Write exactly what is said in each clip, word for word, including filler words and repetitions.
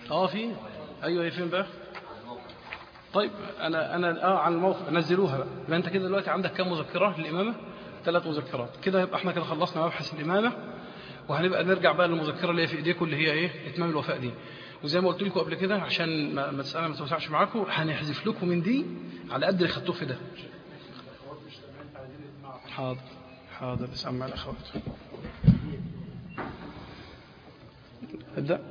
اه في. ايوه هي فين بقى؟ طيب انا انا اه على الموقع نزلوها بقى. يبقى انت كده دلوقتي عندك كام مذكره للامامه؟ ثلاث مذكرات كده. يبقى احنا كده خلصنا مبحث الامامه، وهنبقى نرجع بقى للمذكره اللي هي في ايديكم اللي هي ايه؟ اتمام الوفاء دي. وزي ما قلت لكم قبل كده عشان ما المساله ما توسعش معاكم، هنحذف لكم من دي على قد اللي خدتوه في ده. حاضر حاضر. اسمع الاخوات. ابدا.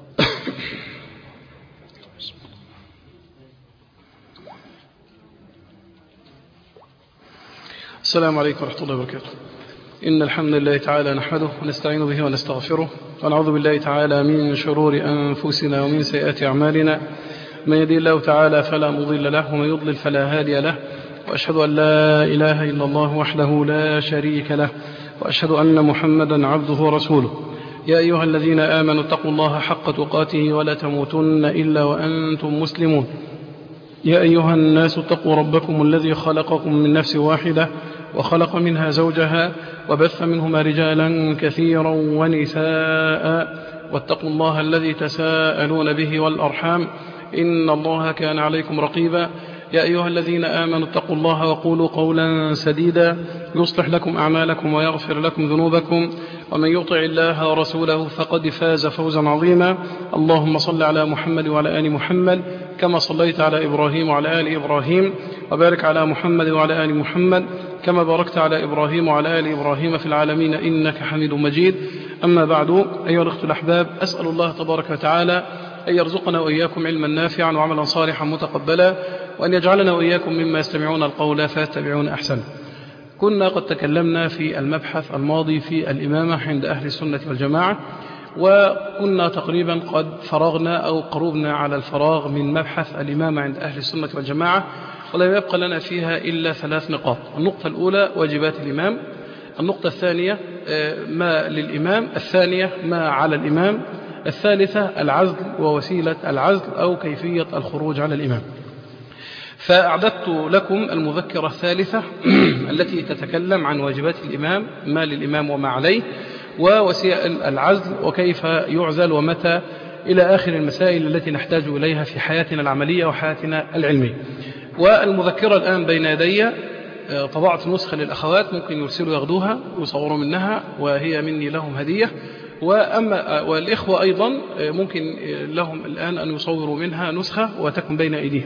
السلام عليكم ورحمة الله وبركاته. إن الحمد لله تعالى نحمده ونستعين به ونستغفره، ونعوذ بالله تعالى من شرور أنفسنا ومن سيئات أعمالنا. من يهدي الله تعالى فلا مضل له، ومن يضلل فلا هادي له. وأشهد أن لا إله إلا الله وحده لا شريك له، وأشهد أن محمدا عبده ورسوله. يا أيها الذين آمنوا اتقوا الله حق تقاته ولا تموتن إلا وأنتم مسلمون. يا أيها الناس اتقوا ربكم الذي خلقكم من نفس واحدة وخلق منها زوجها وبث منهما رجالا كثيرا ونساء، واتقوا الله الذي تساءلون به والأرحام إن الله كان عليكم رقيبا. يا أيها الذين آمنوا اتقوا الله وقولوا قولا سديدا يصلح لكم أعمالكم ويغفر لكم ذنوبكم، ومن يطع الله ورسوله فقد فاز فوزا عظيما. اللهم صل على محمد وعلى آل محمد كما صليت على إبراهيم وعلى آل إبراهيم، وبارك على محمد وعلى آل محمد كما باركت على إبراهيم وعلى آل إبراهيم في العالمين إنك حميد مجيد. أما بعد، أيها الأخوة الأحباب، أسأل الله تبارك وتعالى أن يرزقنا وإياكم علما نافعا وعملا صالحا متقبلا، وأن يجعلنا وإياكم مما يستمعون القول فيتبعون أحسنه. كنا قد تكلمنا في المبحث الماضي في الإمامة عند أهل السنة والجماعة، وكنا تقريبا قد فرغنا أو قربنا على الفراغ من مبحث الإمامة عند أهل السنة والجماعة، ولا يبقى لنا فيها إلا ثلاث نقاط. النقطة الأولى واجبات الإمام، النقطة الثانية ما للإمام، الثانية ما على الإمام، الثالثة العزل ووسيلة العزل أو كيفية الخروج على الإمام. فأعددت لكم المذكرة الثالثة التي تتكلم عن واجبات الإمام، ما للإمام وما عليه، ووسائل العزل وكيف يعزل ومتى، إلى آخر المسائل التي نحتاج إليها في حياتنا العملية وحياتنا العلمية. والمذكرة الآن بين يدي، طبعت نسخة للأخوات، ممكن يرسلوا ياخدوها ويصوروا منها، وهي مني لهم هدية. وأما والإخوة أيضا ممكن لهم الآن أن يصوروا منها نسخة وتكون بين أيديهم.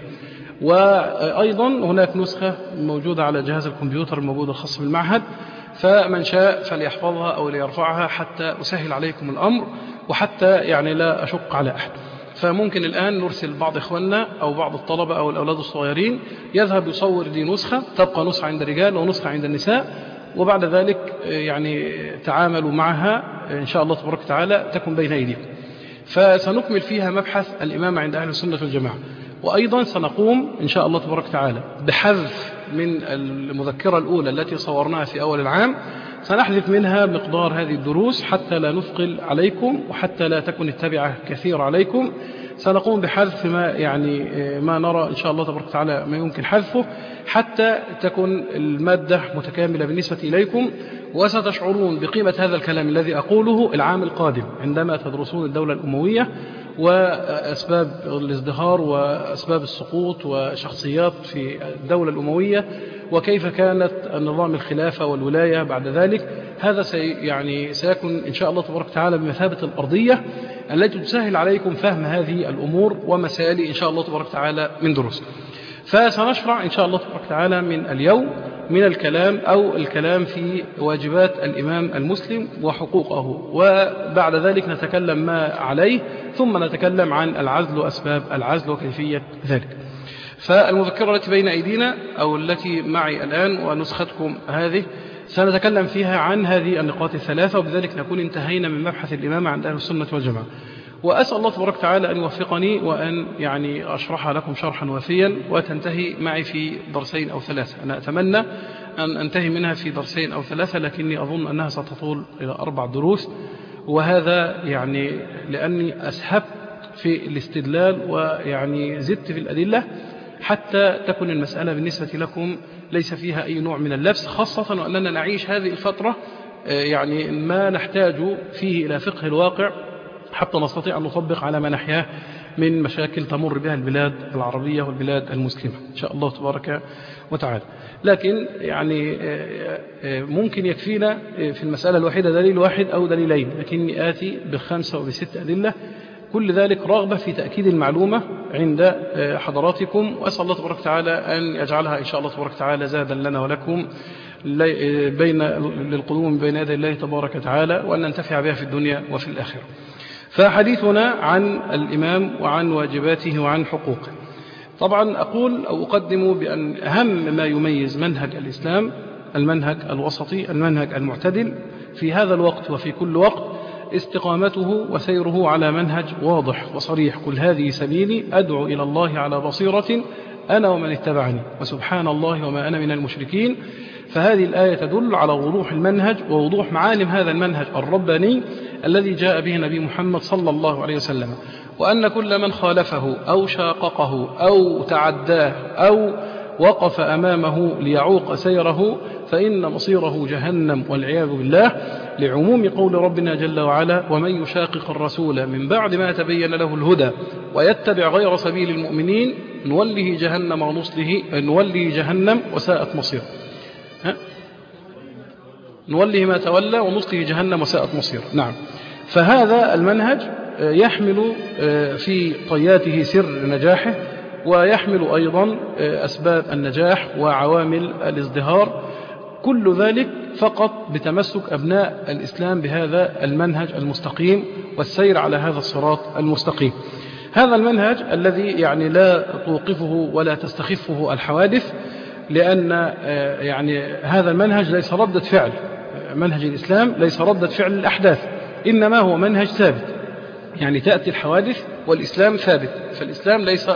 وأيضا هناك نسخة موجودة على جهاز الكمبيوتر الموجود الخاص بالمعهد، فمن شاء فليحفظها أو ليرفعها حتى أسهل عليكم الأمر، وحتى يعني لا أشق على أحد. فممكن الآن نرسل بعض إخواننا أو بعض الطلبة أو الأولاد الصغيرين يذهب يصور دي نسخة، تبقى نسخة عند الرجال ونسخة عند النساء، وبعد ذلك يعني تعاملوا معها إن شاء الله تبارك وتعالى تكون بين أيديكم. فسنكمل فيها مبحث الإمامة عند أهل السنة والجماعة. وأيضا سنقوم إن شاء الله تبارك وتعالى بحذف من المذكرة الأولى التي صورناها في أول العام، سنحذف منها مقدار هذه الدروس حتى لا نثقل عليكم وحتى لا تكون التبعة كثيرة عليكم. سنقوم بحذف ما يعني ما نرى إن شاء الله تبارك وتعالى ما يمكن حذفه حتى تكون المادة متكاملة بالنسبة إليكم، وستشعرون بقيمة هذا الكلام الذي أقوله العام القادم عندما تدرسون الدولة الأموية وأسباب الازدهار وأسباب السقوط وشخصيات في الدولة الأموية، وكيف كانت النظام الخلافة والولاية بعد ذلك. هذا سي يعني سيكون إن شاء الله تبارك وتعالى بمثابة الأرضية التي تسهل عليكم فهم هذه الأمور ومسائل إن شاء الله تبارك وتعالى من دروس. فسنشرع إن شاء الله تبارك وتعالى من اليوم من الكلام أو الكلام في واجبات الإمام المسلم وحقوقه، وبعد ذلك نتكلم ما عليه، ثم نتكلم عن العزل وأسباب العزل وكيفية ذلك. فالمذكرة التي بين أيدينا أو التي معي الآن ونسختكم هذه سنتكلم فيها عن هذه النقاط الثلاثة، وبذلك نكون انتهينا من مبحث الإمامة عند أهل السنة والجماعة. وأسأل الله تبارك وتعالى أن يوفقني وأن يعني أشرحها لكم شرحا وافيا وتنتهي معي في درسين أو ثلاثة. أنا أتمنى أن أنتهي منها في درسين أو ثلاثة، لكني أظن أنها ستطول إلى أربع دروس، وهذا يعني لأني أسهبت في الاستدلال ويعني زدت في الأدلة حتى تكون المسألة بالنسبة لكم ليس فيها أي نوع من اللبس، خاصة وأننا نعيش هذه الفترة يعني ما نحتاج فيه إلى فقه الواقع حتى نستطيع أن نطبق على ما نحياه من مشاكل تمر بها البلاد العربية والبلاد المسلمة إن شاء الله تبارك وتعالى. لكن يعني ممكن يكفينا في المسألة الواحدة دليل واحد أو دليلين، لكني آتي بخمسة وبست أدلة، كل ذلك رغبة في تأكيد المعلومة عند حضراتكم، وأسأل الله تبارك وتعالى أن يجعلها إن شاء الله تبارك وتعالى زادا لنا ولكم بين للقدوم بين يدي الله تبارك وتعالى، وأن ننتفع بها في الدنيا وفي الآخرة. فحديثنا عن الإمام وعن واجباته وعن حقوقه. طبعا أقول أو أقدم بأن أهم ما يميز منهج الإسلام المنهج الوسطي المنهج المعتدل في هذا الوقت وفي كل وقت استقامته وسيره على منهج واضح وصريح: قل هذه سبيلي أدعو إلى الله على بصيرة أنا ومن اتبعني وسبحان الله وما أنا من المشركين. فهذه الآية تدل على وضوح المنهج ووضوح معالم هذا المنهج الرباني الذي جاء به نبي محمد صلى الله عليه وسلم، وأن كل من خالفه أو شاققه أو تعداه أو وقف أمامه ليعوق سيره فإن مصيره جهنم والعياذ بالله، لعموم قول ربنا جل وعلا: ومن يشاقق الرسول من بعد ما تبين له الهدى ويتبع غير سبيل المؤمنين نوله جهنم ونصله نوله جهنم وساءت مصيره. نوله ما تولى ونصله جهنم وساءت مصيره. نعم. فهذا المنهج يحمل في طياته سر نجاحه، ويحمل أيضا أسباب النجاح وعوامل الازدهار، كل ذلك فقط بتمسك أبناء الإسلام بهذا المنهج المستقيم والسير على هذا الصراط المستقيم. هذا المنهج الذي يعني لا توقفه ولا تستخفه الحوادث، لأن يعني هذا المنهج ليس ردة فعل، منهج الإسلام ليس ردة فعل الأحداث، إنما هو منهج ثابت. يعني تأتي الحوادث والإسلام ثابت، فالإسلام ليس.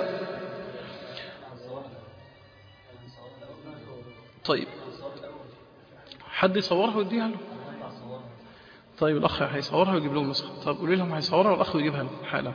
طيب حد يصورها ويديها له؟ طيب الأخ هيصورها ويجيب لهم نسخة. طب قولي لهم هيصورها والأخ يجيبها له حالا.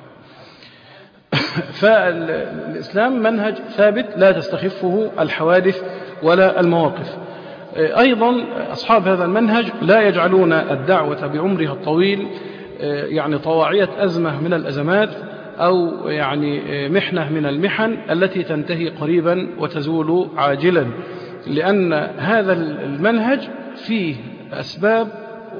فالإسلام منهج ثابت لا تستخفه الحوادث ولا المواقف. أيضا أصحاب هذا المنهج لا يجعلون الدعوة بعمرها الطويل يعني طواعية أزمة من الأزمات أو يعني محنة من المحن التي تنتهي قريبا وتزول عاجلا، لأن هذا المنهج فيه أسباب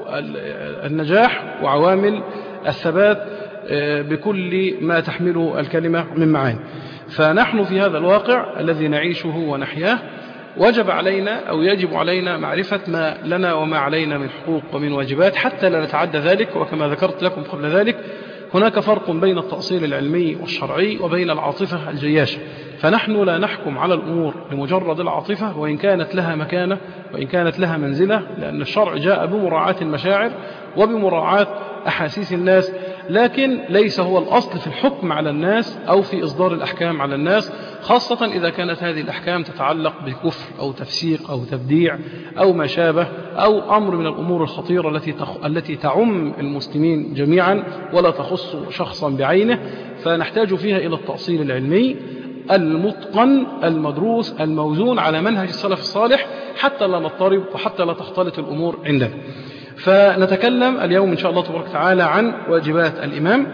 النجاح وعوامل الثبات بكل ما تحمله الكلمة من معاني. فنحن في هذا الواقع الذي نعيشه ونحياه وجب علينا أو يجب علينا معرفة ما لنا وما علينا من حقوق ومن واجبات حتى لا نتعدى ذلك. وكما ذكرت لكم قبل ذلك هناك فرق بين التأصيل العلمي والشرعي وبين العاطفة الجياشة، فنحن لا نحكم على الأمور لمجرد العاطفة وإن كانت لها مكانة وإن كانت لها منزلة، لأن الشرع جاء بمراعاة المشاعر وبمراعاة أحاسيس الناس، لكن ليس هو الأصل في الحكم على الناس أو في إصدار الأحكام على الناس، خاصة إذا كانت هذه الأحكام تتعلق بكفر أو تفسيق أو تبديع أو ما شابه، أو أمر من الأمور الخطيرة التي تخ... التي تعم المسلمين جميعا ولا تخص شخصا بعينه، فنحتاج فيها إلى التأصيل العلمي المتقن المدروس الموزون على منهج السلف الصالح حتى لا نضطرب وحتى لا تختلط الأمور عندنا. فنتكلم اليوم إن شاء الله تبارك وتعالى عن واجبات الإمام.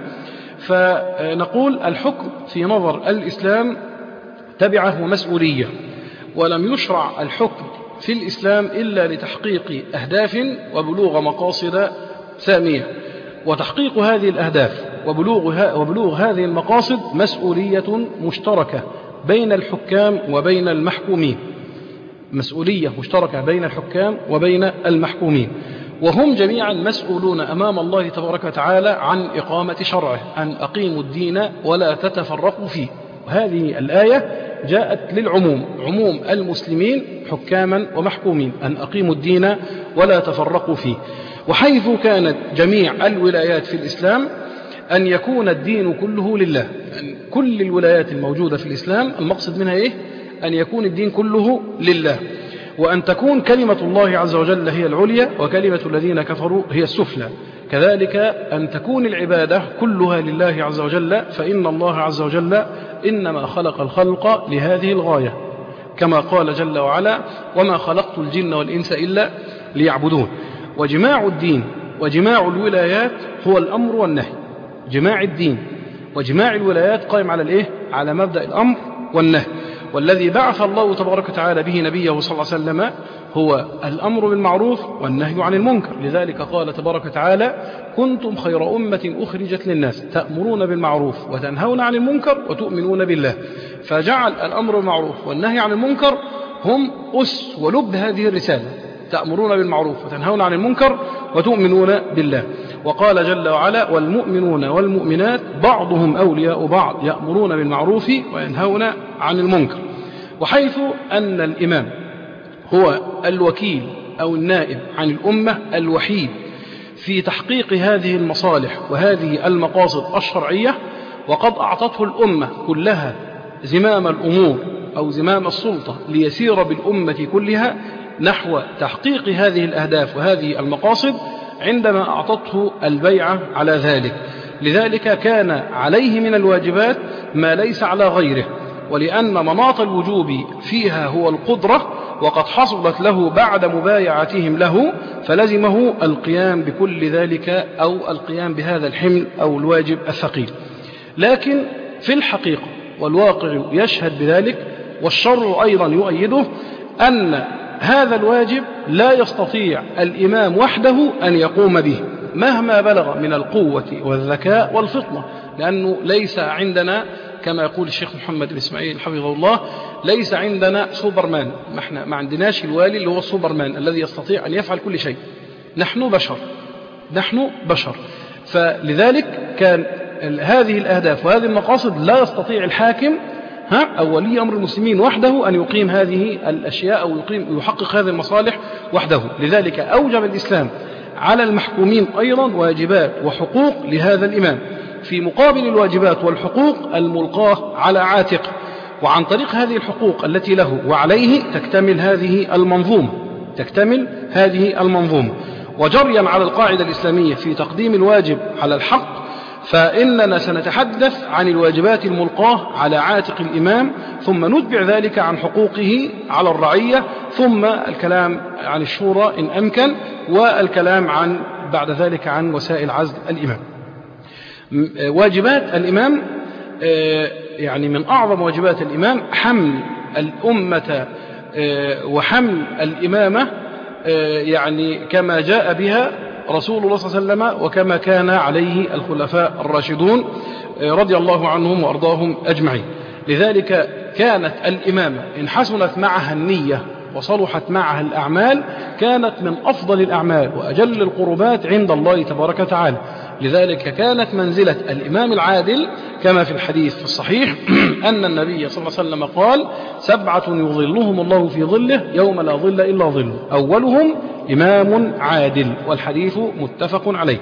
فنقول الحكم في نظر الإسلام تبعه مسؤولية، ولم يشرع الحكم في الإسلام إلا لتحقيق أهداف وبلوغ مقاصد سامية، وتحقيق هذه الأهداف وبلوغ, وبلوغ هذه المقاصد مسؤولية مشتركة بين الحكام وبين المحكومين، مسؤولية مشتركة بين الحكام وبين المحكومين، وهم جميعا مسؤولون أمام الله تبارك وتعالى عن إقامة شرعه، أن أقيموا الدين ولا تتفرقوا فيه. وهذه الآية جاءت للعموم، عموم المسلمين حكاما ومحكومين، أن أقيموا الدين ولا تفرقوا فيه. وحيث كانت جميع الولايات في الإسلام أن يكون الدين كله لله، أن كل الولايات الموجودة في الإسلام المقصد منها إيه؟ أن يكون الدين كله لله، وأن تكون كلمة الله عز وجل هي العليا وكلمة الذين كفروا هي السفلى. كذلك أن تكون العبادة كلها لله عز وجل، فإن الله عز وجل إنما خلق الخلق لهذه الغاية، كما قال جل وعلا: وما خلقت الجن والإنس إلا ليعبدون. وجماع الدين وجماع الولايات هو الأمر والنهي، جماع الدين وجماع الولايات قائم على الإيه؟ على مبدأ الأمر والنهي، والذي بعث الله تبارك وتعالى به نبيه صلى الله عليه وسلم هو الأمر بالمعروف والنهي عن المنكر. لذلك قال تبارك وتعالى: كنتم خير أمة أخرجت للناس تأمرون بالمعروف وتنهون عن المنكر وتؤمنون بالله. فجعل الأمر بالمعروف والنهي عن المنكر هم أس ولب هذه الرسالة، تأمرون بالمعروف وتنهون عن المنكر وتؤمنون بالله. وقال جل وعلا: والمؤمنون والمؤمنات بعضهم أولياء بعض يأمرون بالمعروف وينهون عن المنكر. وحيث أن الإمام هو الوكيل أو النائب عن الأمة الوحيد في تحقيق هذه المصالح وهذه المقاصد الشرعية، وقد أعطته الأمة كلها زمام الأمور أو زمام السلطة ليسير بالأمة كلها نحو تحقيق هذه الأهداف وهذه المقاصد، عندما أعطته البيعة على ذلك. لذلك كان عليه من الواجبات ما ليس على غيره، ولأن مناط الوجوب فيها هو القدرة، وقد حصلت له بعد مبايعتهم له، فلزمه القيام بكل ذلك أو القيام بهذا الحمل أو الواجب الثقيل. لكن في الحقيقة والواقع يشهد بذلك، والشر أيضا يؤيده، أن هذا الواجب لا يستطيع الإمام وحده أن يقوم به مهما بلغ من القوة والذكاء والفطنة، لأنه ليس عندنا كما يقول الشيخ محمد الإسماعيل حفظه الله: ليس عندنا سوبرمان، ما احنا ما عندناش الوالي اللي هو السوبرمان الذي يستطيع أن يفعل كل شيء. نحن بشر نحن بشر فلذلك كان هذه الأهداف وهذه المقاصد لا يستطيع الحاكم ها أو ولي أمر المسلمين وحده أن يقيم هذه الأشياء أو يقيم يحقق هذه المصالح وحده. لذلك أوجب الإسلام على المحكومين أيضا واجبات وحقوق لهذا الإمام، في مقابل الواجبات والحقوق الملقاة على عاتقه، وعن طريق هذه الحقوق التي له وعليه تكتمل هذه المنظومة تكتمل هذه المنظومة وجريا على القاعدة الإسلامية في تقديم الواجب على الحق، فإننا سنتحدث عن الواجبات الملقاة على عاتق الإمام، ثم نتبع ذلك عن حقوقه على الرعية، ثم الكلام عن الشورى إن أمكن، والكلام عن بعد ذلك عن وسائل عزل الإمام. واجبات الإمام، يعني من أعظم واجبات الإمام حمل الأمة وحمل الإمامة، يعني كما جاء بها رسول الله صلى الله عليه وسلم وكما كان عليه الخلفاء الراشدون رضي الله عنهم وأرضاهم أجمعين. لذلك كانت الإمامة إن حسنت معها النية وصلحت معها الأعمال كانت من أفضل الأعمال وأجل القربات عند الله تبارك وتعالى. لذلك كانت منزلة الإمام العادل كما في الحديث في الصحيح أن النبي صلى الله عليه وسلم قال: سبعة يظلهم الله في ظله يوم لا ظل إلا ظله، أولهم إمام عادل، والحديث متفق عليه.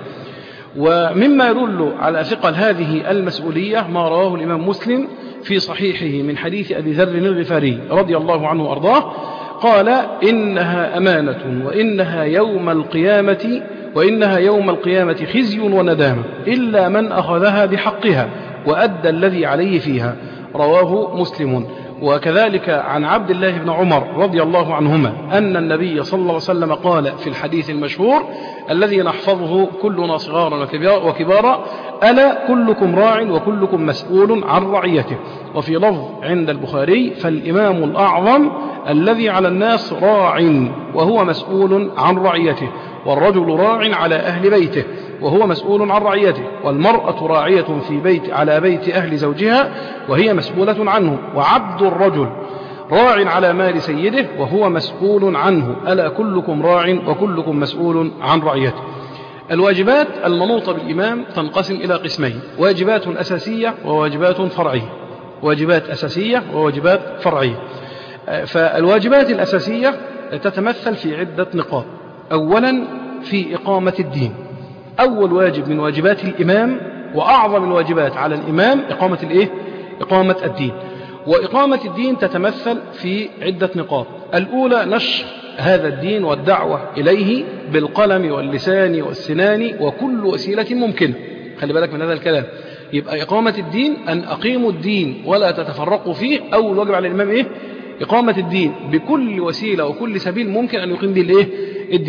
ومما يدل على ثقل هذه المسؤولية ما رواه الإمام مسلم في صحيحه من حديث أبي ذر الغفاري رضي الله عنه وأرضاه قال: إنها أمانة وإنها يوم القيامة وإنها يوم القيامة خزي وندامة إلا من أخذها بحقها وأدى الذي عليه فيها، رواه مسلم. وكذلك عن عبد الله بن عمر رضي الله عنهما أن النبي صلى الله عليه وسلم قال في الحديث المشهور الذي نحفظه كلنا صغارا وكبارا: ألا كلكم راع وكلكم مسؤول عن رعيته. وفي لفظ عند البخاري: فالإمام الأعظم الذي على الناس راع وهو مسؤول عن رعيته، والرجل راع على أهل بيته وهو مسؤول عن رعيته، والمرأة راعية في بيت على بيت أهل زوجها وهي مسؤولة عنه، وعبد الرجل راع على مال سيده وهو مسؤول عنه، ألا كلكم راع وكلكم مسؤول عن رعيته. الواجبات المنوطة بالإمام تنقسم إلى قسمين: واجبات أساسية وواجبات فرعية. واجبات أساسية وواجبات فرعية. فالواجبات الأساسية تتمثل في عدة نقاط. أولا في إقامة الدين، أول واجب من واجبات الإمام وأعظم الواجبات على الإمام إقامة الإيه؟ إقامة الدين. وإقامة الدين تتمثل في عدة نقاط: الأولى نشر هذا الدين والدعوة إليه بالقلم واللسان والسنان وكل وسيلة ممكنة. خلي بالك من هذا الكلام. يبقى إقامة الدين أن أقيموا الدين ولا تتفرقوا فيه. أول واجب على الإمام إيه؟ إقامة الدين بكل وسيلة وكل سبيل ممكن أن يقيم به الإيه؟ الدين.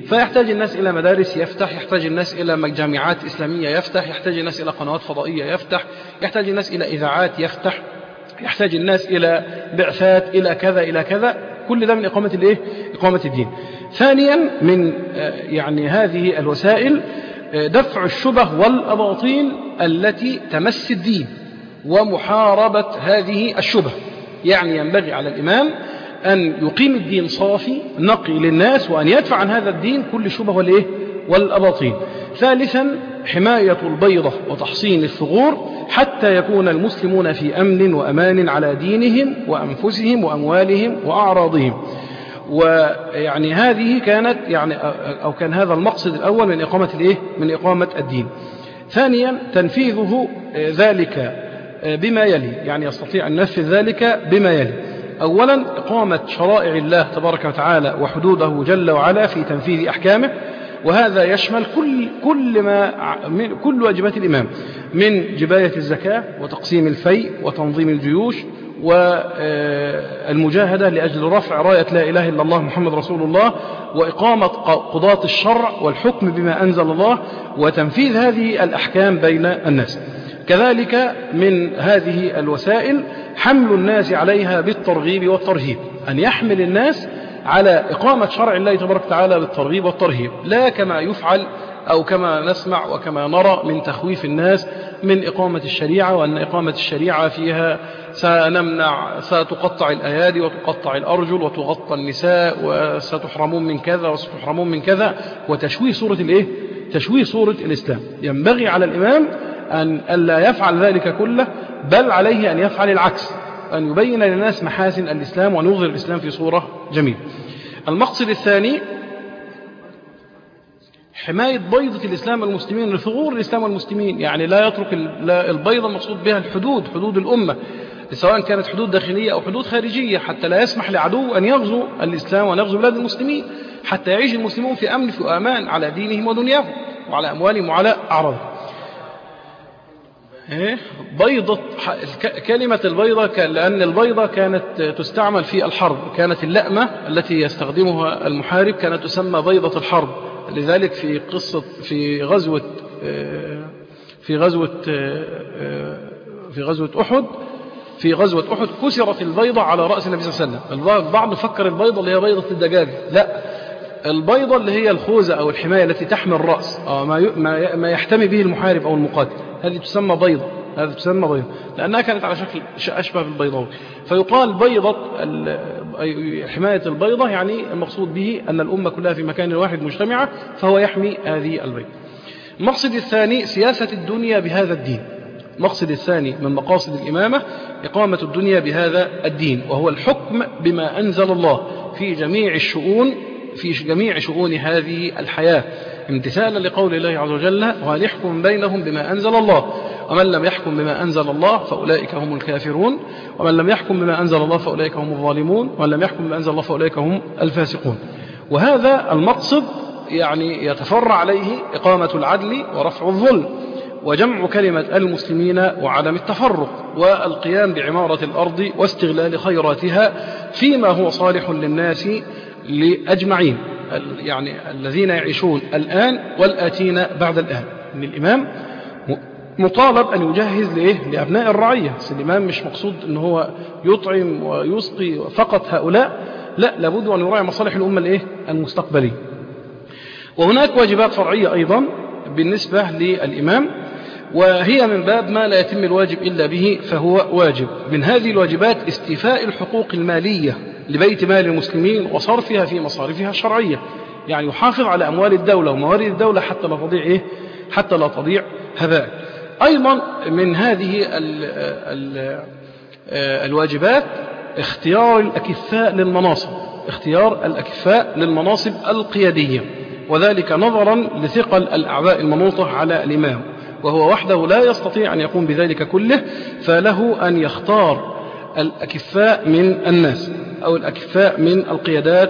فيحتاج الناس إلى مدارس يفتح، يحتاج الناس إلى جامعات إسلامية يفتح، يحتاج الناس إلى قنوات فضائية يفتح، يحتاج الناس إلى إذاعات يفتح، يحتاج الناس إلى بعثات، إلى كذا إلى كذا. كل ده من إقامة الإيه؟ إقامة الدين. ثانيا من يعني هذه الوسائل دفع الشبه والأباطيل التي تمس الدين ومحاربة هذه الشبه. يعني ينبغي على الإمام أن يقيم الدين صافي نقي للناس، وأن يدفع عن هذا الدين كل شبه والإيه؟ والأباطيل. ثالثا حماية البيضة وتحصين الثغور حتى يكون المسلمون في أمن وأمان على دينهم وأنفسهم وأموالهم وأعراضهم. ويعني هذه كانت يعني أو كان هذا المقصد الأول من إقامة الإيه؟ من إقامة الدين. ثانيا تنفيذه ذلك بما يلي، يعني يستطيع أن ينفذ ذلك بما يلي. أولا إقامة شرائع الله تبارك وتعالى وحدوده جل وعلا في تنفيذ أحكامه، وهذا يشمل كل كل ما كل واجبات الإمام من جباية الزكاة وتقسيم الفيء وتنظيم الجيوش والمجاهدة لأجل رفع راية لا إله إلا الله محمد رسول الله، وإقامة قضاة الشرع والحكم بما أنزل الله، وتنفيذ هذه الأحكام بين الناس. كذلك من هذه الوسائل حمل الناس عليها بالترغيب والترهيب، أن يحمل الناس على إقامة شرع الله تبارك وتعالى بالترغيب والترهيب، لا كما يفعل أو كما نسمع وكما نرى من تخويف الناس من إقامة الشريعة، وأن إقامة الشريعة فيها سنمنع ستقطع الأيادي وتقطع الأرجل وتغطى النساء وستحرمون من كذا وستحرمون من كذا، وتشويه صورة الإيه؟ تشويه صورة الإسلام. ينبغي على الإمام أن ألا يفعل ذلك كله، بل عليه أن يفعل العكس، أن يبين للناس محاسن الإسلام ونظهر الإسلام في صورة جميلة. المقصد الثاني حماية بيضة الإسلام والمسلمين لثغور الإسلام والمسلمين، يعني لا يترك البيضة المقصود بها الحدود، حدود الأمة، سواء كانت حدود داخلية أو حدود خارجية، حتى لا يسمح لعدو أن يغزو الإسلام وأن يغزو بلاد المسلمين، حتى يعيش المسلمون في أمن في أمان على دينهم ودنياهم وعلى أموالهم وعلى أعراضهم. بيضة كلمة البيضة لأن البيضة كانت تستعمل في الحرب، كانت اللأمة التي يستخدمها المحارب كانت تسمى بيضة الحرب. لذلك في قصة في غزوة في غزوة في غزوة أحد في غزوة أحد كسرت البيضة على رأس النبي صلى الله عليه وسلم. البعض فكر البيضة اللي هي بيضة الدجاج، لا، البيضة اللي هي الخوذة أو الحماية التي تحمي الرأس، ما ما يحتمي به المحارب أو المقاتل، هذه تسمى بيضة، هذه تسمى بيضة لأنها كانت على شكل أشبه بالبيضاوي. فيقال بيضة حماية البيضة، يعني المقصود به أن الأمة كلها في مكان واحد مجتمعة، فهو يحمي هذه البيضة. المقصد الثاني سياسة الدنيا بهذا الدين. المقصد الثاني من مقاصد الإمامة إقامة الدنيا بهذا الدين، وهو الحكم بما أنزل الله في جميع الشؤون في جميع شؤون هذه الحياة، امتثالا لقول الله عز وجل: وليحكم بينهم بما أنزل الله، ومن لم يحكم بما أنزل الله فأولئك هم الكافرون، ومن لم يحكم بما أنزل الله فأولئك هم الظالمون، ومن لم يحكم بما أنزل الله فأولئك هم الفاسقون. وهذا المقصد يعني يتفرع عليه إقامة العدل ورفع الظلم وجمع كلمة المسلمين وعدم التفرق والقيام بعمارة الأرض واستغلال خيراتها فيما هو صالح للناس لأجمعين، يعني الذين يعيشون الآن والآتين بعد الآن. من الإمام مطالب أن يجهز لإيه؟ لأبناء الرعية. الإمام مش مقصود أنه هو يطعم ويسقي فقط هؤلاء، لا، لابد أن يراعي مصالح الأمة الإيه؟ المستقبلية. وهناك واجبات فرعية أيضا بالنسبة للإمام، وهي من باب ما لا يتم الواجب إلا به فهو واجب. من هذه الواجبات استيفاء الحقوق المالية لبيت مال المسلمين وصرفها في مصارفها الشرعية، يعني يحافظ على أموال الدولة وموارد الدولة حتى لا تضيع إيه؟ حتى لا تضيع هباء. أيضا من هذه ال ال الواجبات اختيار الأكفاء للمناصب، اختيار الأكفاء للمناصب القيادية، وذلك نظرا لثقل الأعباء المنوطة على الإمام، وهو وحده لا يستطيع أن يقوم بذلك كله، فله أن يختار الأكفاء من الناس أو الأكفاء من القيادات.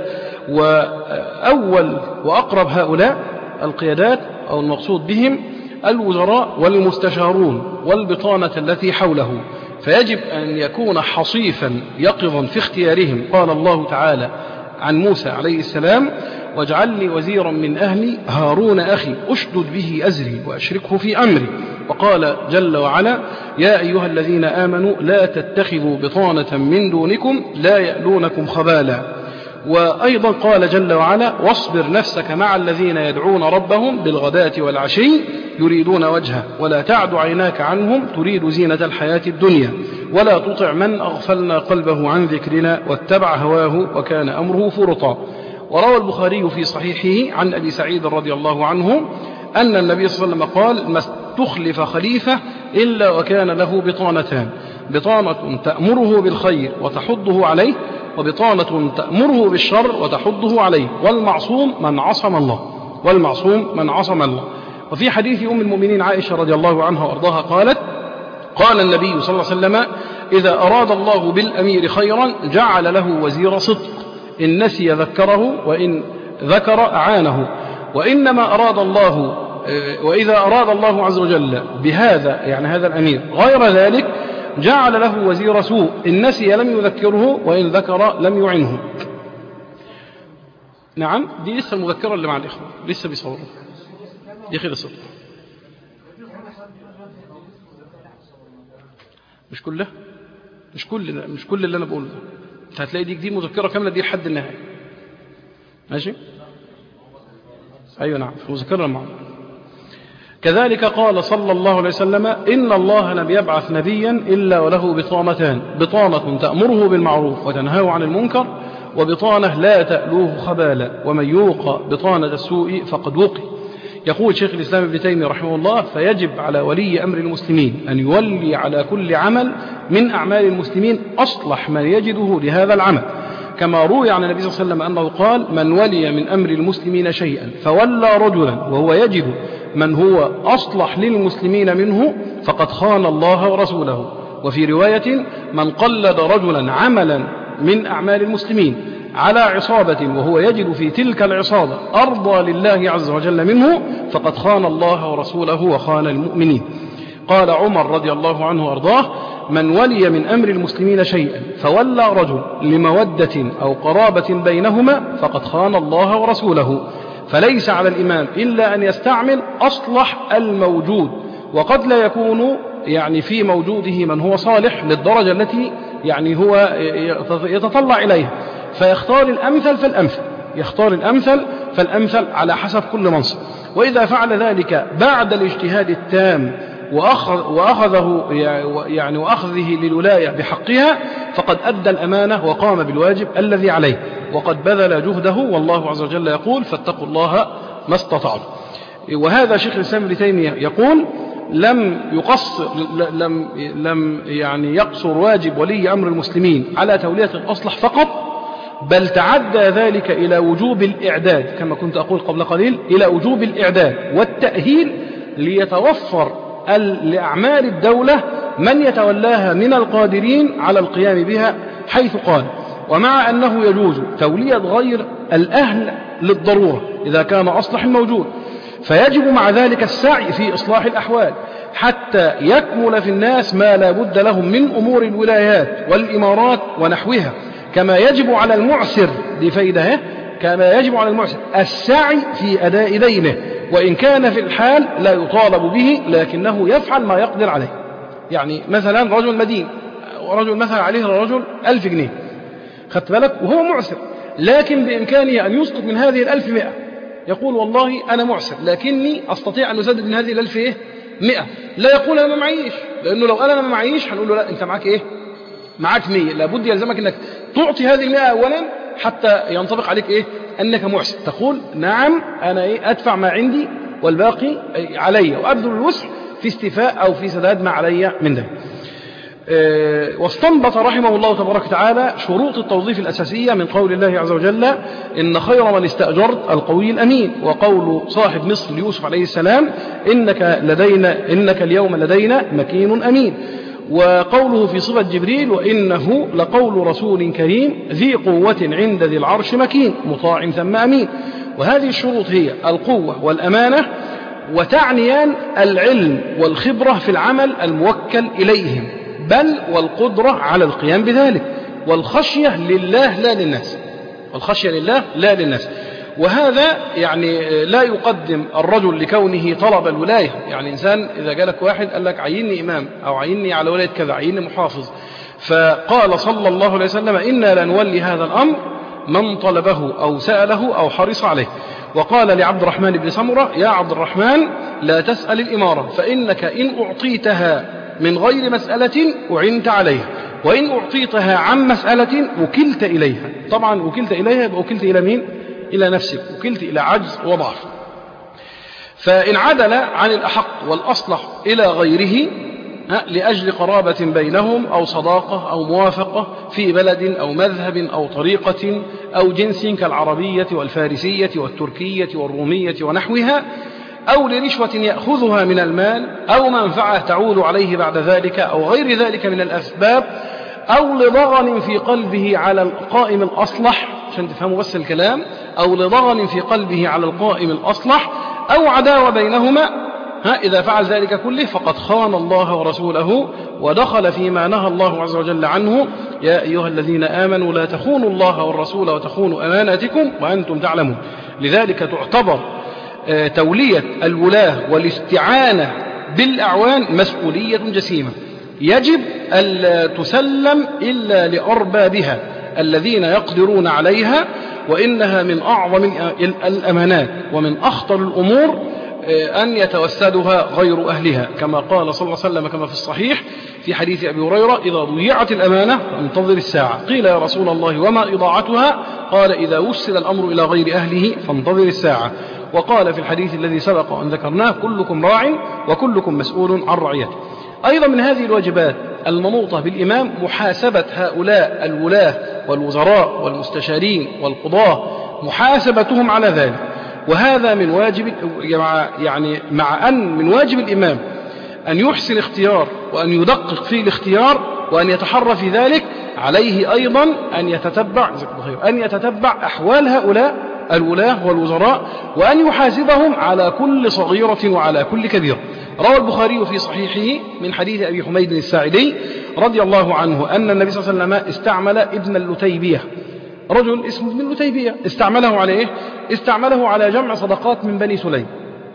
وأول وأقرب هؤلاء القيادات أو المقصود بهم الوزراء والمستشارون والبطانة التي حوله، فيجب أن يكون حصيفا يقظا في اختيارهم. قال الله تعالى عن موسى عليه السلام: واجعل لي وزيرا من أهلي هارون أخي أشدد به أزري وأشركه في أمري. وقال جل وعلا يا أيها الذين آمنوا لا تتخذوا بطانة من دونكم لا يألونكم خبالا. وأيضا قال جل وعلا واصبر نفسك مع الذين يدعون ربهم بالغداة والعشي يريدون وجهه ولا تعد عيناك عنهم تريد زينة الحياة الدنيا ولا تطع من أغفلنا قلبه عن ذكرنا واتبع هواه وكان أمره فرطا. وروى البخاري في صحيحه عن أبي سعيد رضي الله عنه أن النبي صلى الله عليه وسلم قال ما استخلف خليفة إلا وكان له بطانتان بطانة تأمره بالخير وتحضه عليه وبطانة تأمره بالشر وتحضه عليه والمعصوم من عصم الله والمعصوم من عصم الله. وفي حديث أم المؤمنين عائشة رضي الله عنها وأرضاها قالت قال النبي صلى الله عليه وسلم إذا أراد الله بالأمير خيرا جعل له وزير صدق إن نسي ذكره وإن ذكر أعانه وإنما أراد الله وإذا أراد الله عز وجل بهذا يعني هذا الأمير غير ذلك جعل له وزير سوء إن نسي لم يذكره وإن ذكر لم يعنه. نعم دي لسه المذكرة اللي مع الإخوة لسه بيصوروا دي خلصت مش كله مش كل مش كل اللي أنا بقوله ده أنت هتلاقي دي دي مذكرة كاملة دي لحد النهاية ماشي. أيوة نعم في مذكرة معنا. كذلك قال صلى الله عليه وسلم إن الله لم يبعث نبيا إلا وله بطانتان بطانة تأمره بالمعروف وتنهاه عن المنكر وبطانة لا تألوه خبالا ومن يوق بطانة السوء فقد وقي. يقول شيخ الإسلام ابن تيمية رحمه الله فيجب على ولي أمر المسلمين أن يولي على كل عمل من أعمال المسلمين أصلح من يجده لهذا العمل كما روي عن النبي صلى الله عليه وسلم أنه قال من ولي من أمر المسلمين شيئا فولى رجلا وهو يجد من هو أصلح للمسلمين منه فقد خان الله ورسوله. وفي رواية من قلد رجلا عملا من أعمال المسلمين على عصابة وهو يجد في تلك العصابة أرضى لله عز وجل منه فقد خان الله ورسوله وخان المؤمنين. قال عمر رضي الله عنه وأرضاه من ولي من أمر المسلمين شيئا فولى رجل لمودة أو قرابة بينهما فقد خان الله ورسوله. فليس على الإمام إلا أن يستعمل أصلح الموجود وقد لا يكون يعني في موجوده من هو صالح للدرجة التي يعني هو يتطلع إليها فيختار الأمثل فالأمثل يختار الأمثل فالأمثل على حسب كل منصب. وإذا فعل ذلك بعد الاجتهاد التام وأخذ وأخذه يعني وأخذه للولاية بحقها فقد أدى الأمانة وقام بالواجب الذي عليه وقد بذل جهده والله عز وجل يقول فاتقوا الله ما استطعتم. وهذا شيخ الإسلام ابن تيمية يقول لم يقصر لم لم يعني يقصر واجب ولي أمر المسلمين على تولية الأصلح فقط بل تعدى ذلك إلى وجوب الإعداد كما كنت أقول قبل قليل إلى وجوب الإعداد والتأهيل ليتوفر لأعمال الدولة من يتولاها من القادرين على القيام بها حيث قال ومع أنه يجوز تولية غير الأهل للضرورة إذا كان أصلح الموجود فيجب مع ذلك السعي في إصلاح الأحوال حتى يكمل في الناس ما لا بد لهم من أمور الولايات والإمارات ونحوها كما يجب على المعسر لفيده كما يجب على المعسر السعي في أداء دينه وإن كان في الحال لا يطالب به لكنه يفعل ما يقدر عليه. يعني مثلا رجل مدين ورجل مثلا عليه الرجل ألف جنيه خدت بالك وهو معسر لكن بإمكانه أن يسقط من هذه الألف مئة يقول والله أنا معسر لكني أستطيع أن أسدد من هذه الألف إيه مئة لا يقول أنا ما معيش لأنه لو قال أنا ما معيش هنقول له لا أنت معك إيه معك مية لابد يلزمك أنك تعطي هذه المئة أولا حتى ينطبق عليك إيه أنك محسن تقول نعم أنا إيه أدفع ما عندي والباقي علي وأبذل الوسع في استيفاء أو في سداد ما علي من ذلك. أه واستنبط رحمه الله تبارك وتعالى شروط التوظيف الأساسية من قول الله عز وجل إن خير من استأجرت القوي الأمين وقول صاحب مصر يوسف عليه السلام إنك لدينا إنك اليوم لدينا مكين أمين وقوله في صفة جبريل وإنه لقول رسول كريم ذي قوة عند ذي العرش مكين مطاع ثم أمين. وهذه الشروط هي القوة والأمانة وتعنيان العلم والخبرة في العمل الموكل إليهم بل والقدرة على القيام بذلك والخشية لله لا للناس والخشية لله لا للناس. وهذا يعني لا يقدم الرجل لكونه طلب الولاية. يعني إنسان إذا جالك واحد قال لك عيني إمام أو عيني على ولاية كذا، عيني محافظ، فقال صلى الله عليه وسلم إنا لنولي هذا الأمر من طلبه أو سأله أو حرص عليه. وقال لعبد الرحمن بن سمرة يا عبد الرحمن لا تسأل الإمارة، فإنك إن أعطيتها من غير مسألة أعنت عليها، وإن أعطيتها عن مسألة وكلت إليها. طبعا وكلت إليها يبقى وكلت إلى مين؟ إلى نفسك، وكلت إلى عجز وضعف. فإن عدل عن الأحق والأصلح إلى غيره لأجل قرابة بينهم أو صداقة أو موافقة في بلد أو مذهب أو طريقة أو جنس كالعربية والفارسية والتركية والرومية ونحوها، أو لرشوة يأخذها من المال أو منفعة تعود عليه بعد ذلك أو غير ذلك من الأسباب، أو لضغن في قلبه على القائم الأصلح، عشان تفهموا بس الكلام، أو لضغن في قلبه على القائم الأصلح، أو عداوة بينهما، ها إذا فعل ذلك كله فقد خان الله ورسوله ودخل فيما نهى الله عز وجل عنه يا أيها الذين آمنوا لا تخونوا الله والرسول وتخونوا أماناتكم وأنتم تعلمون. لذلك تعتبر تولية الولاة والاستعانة بالأعوان مسؤولية جسيمة يجب ألا تسلم إلا لأربابها الذين يقدرون عليها، وإنها من أعظم الأمانات ومن أخطر الأمور أن يتوسدها غير أهلها، كما قال صلى الله عليه وسلم كما في الصحيح في حديث أبي هريرة إذا ضيعت الأمانة فانتظر الساعة. قيل يا رسول الله وما إضاعتها؟ قال إذا وسد الأمر إلى غير أهله فانتظر الساعة. وقال في الحديث الذي سبق أن ذكرناه كلكم راع وكلكم مسؤول عن رعيته. أيضا من هذه الواجبات المنوطة بالإمام محاسبة هؤلاء الولاة والوزراء والمستشارين والقضاة، محاسبتهم على ذلك. وهذا من واجب يعني مع أن من واجب الإمام أن يحسن اختيار وأن يدقق في الاختيار وأن يتحرى في ذلك، عليه أيضا أن يتتبع أن يتتبع أحوال هؤلاء الولاة والوزراء وأن يحاسبهم على كل صغيرة وعلى كل كبيرة. روى البخاري في صحيحه من حديث أبي حميد الساعدي رضي الله عنه أن النبي صلى الله عليه وسلم استعمل ابن اللتيبية، رجل اسمه ابن اللتيبية، استعمله على إيه؟ استعمله على جمع صدقات من بني سليم.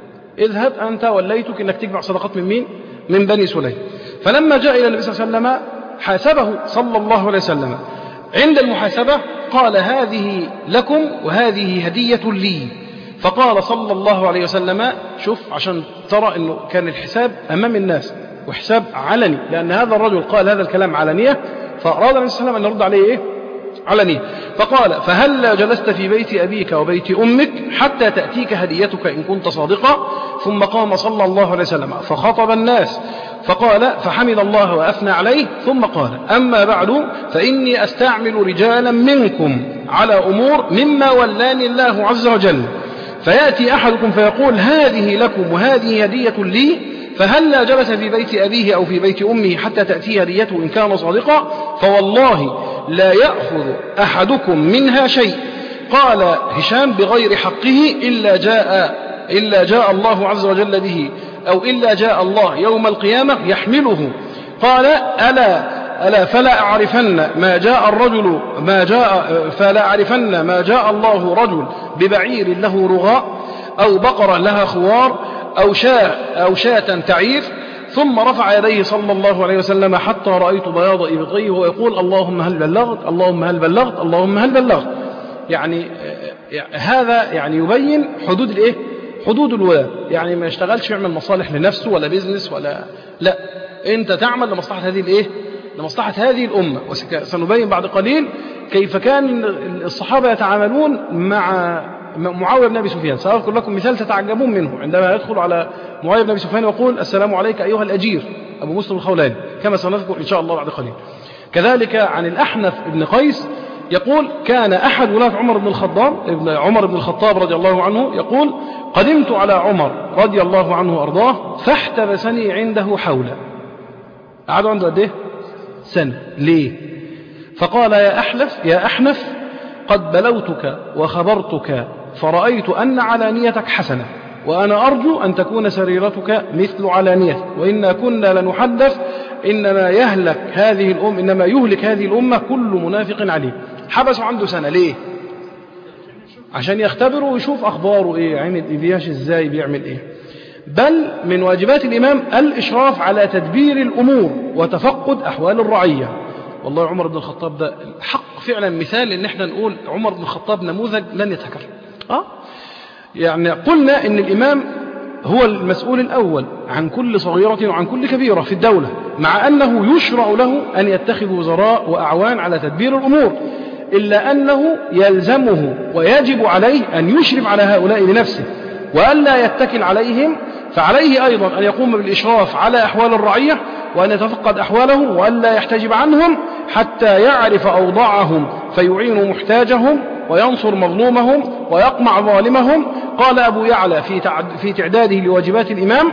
اذهب أنت وليتك أنك تجمع صدقات من مين؟ من بني سليم. فلما جاء إلى النبي صلى الله عليه وسلم حاسبه صلى الله عليه وسلم. عند المحاسبة قال هذه لكم وهذه هدية لي. فقال صلى الله عليه وسلم شوف عشان ترى أنه كان الحساب أمام الناس وحساب علني، لأن هذا الرجل قال هذا الكلام علنية، فأراد النبي صلى الله عليه وسلم أن يرد عليه إيه؟ علنية. فقال فهلا جلست في بيت أبيك وبيت أمك حتى تأتيك هديتك إن كنت صادقا؟ ثم قام صلى الله عليه وسلم فخطب الناس فقال فحمد الله وأثنى عليه ثم قال أما بعد فإني أستعمل رجالا منكم على أمور مما ولاني الله عز وجل، فيأتي أحدكم فيقول هذه لكم وهذه هدية لي، فهلا جلس في بيت أبيه أو في بيت أمه حتى تأتيه هديته إن كان صادقا؟ فوالله لا يأخذ أحدكم منها شيء. قال هشام بغير حقه إلا جاء إلا جاء الله عز وجل به، أو إلا جاء الله يوم القيامة يحمله. قال ألا ألا فلا أعرفن ما جاء الرجل ما جاء فلا أعرفن ما جاء الله رجل ببعير له رغاء أو بقرة لها خوار أو شاة أو شاة تعير. ثم رفع يديه صلى الله عليه وسلم حتى رأيت بياض إبطيه ويقول اللهم هل بلغت اللهم هل بلغت اللهم هل بلغت. يعني هذا يعني يبين حدود الإيه؟ حدود الولاة. يعني ما يشتغلش يعمل مصالح لنفسه ولا بيزنس ولا لا، أنت تعمل لمصلحة هذه الإيه؟ لمصلحة هذه الأمة. وسنبين بعد قليل كيف كان الصحابة يتعاملون مع معاوية بن أبي سفيان. سأذكر لكم مثال تتعجبون منه عندما يدخل على معاوية بن أبي سفيان ويقول السلام عليك أيها الأجير أبو مسلم الخولاني، كما سنذكر إن شاء الله بعد قليل. كذلك عن الأحنف بن قيس يقول كان أحد ولاة عمر بن الخطاب ابن عمر بن الخطاب رضي الله عنه يقول قدمت على عمر رضي الله عنه وأرضاه فاحتبسني عنده حولا. قعدوا عنده قد إيه؟ سنة. ليه؟ فقال يا أحلف يا أحنف قد بلوتك وخبرتك فرأيت أن علانيتك حسنة، وأنا أرجو أن تكون سريرتك مثل علانيتك، وإنا كنا لنحدث إنما يهلك هذه الأمة إنما يهلك هذه الأمة كل منافق عليم. حبسوا عنده سنة. ليه؟ عشان يختبره ويشوف أخباره إيه، عمل إيفياش إزاي، بيعمل إيه. بل من واجبات الإمام الإشراف على تدبير الأمور وتفقد أحوال الرعية. والله عمر بن الخطاب ده حق فعلا مثال إن احنا نقول عمر بن الخطاب نموذج لن يتكرر. أه؟ يعني قلنا إن الإمام هو المسؤول الأول عن كل صغيرة وعن كل كبيرة في الدولة، مع أنه يشرع له أن يتخذ وزراء وأعوان على تدبير الأمور، إلا أنه يلزمه ويجب عليه أن يشرف على هؤلاء بنفسه وألا يتكل عليهم، فعليه أيضا أن يقوم بالإشراف على أحوال الرعية وأن يتفقد أحوالهم وألا يحتجب عنهم حتى يعرف أوضاعهم فيعين محتاجهم وينصر مظلومهم ويقمع ظالمهم. قال أبو يعلى في تعداده لواجبات الإمام: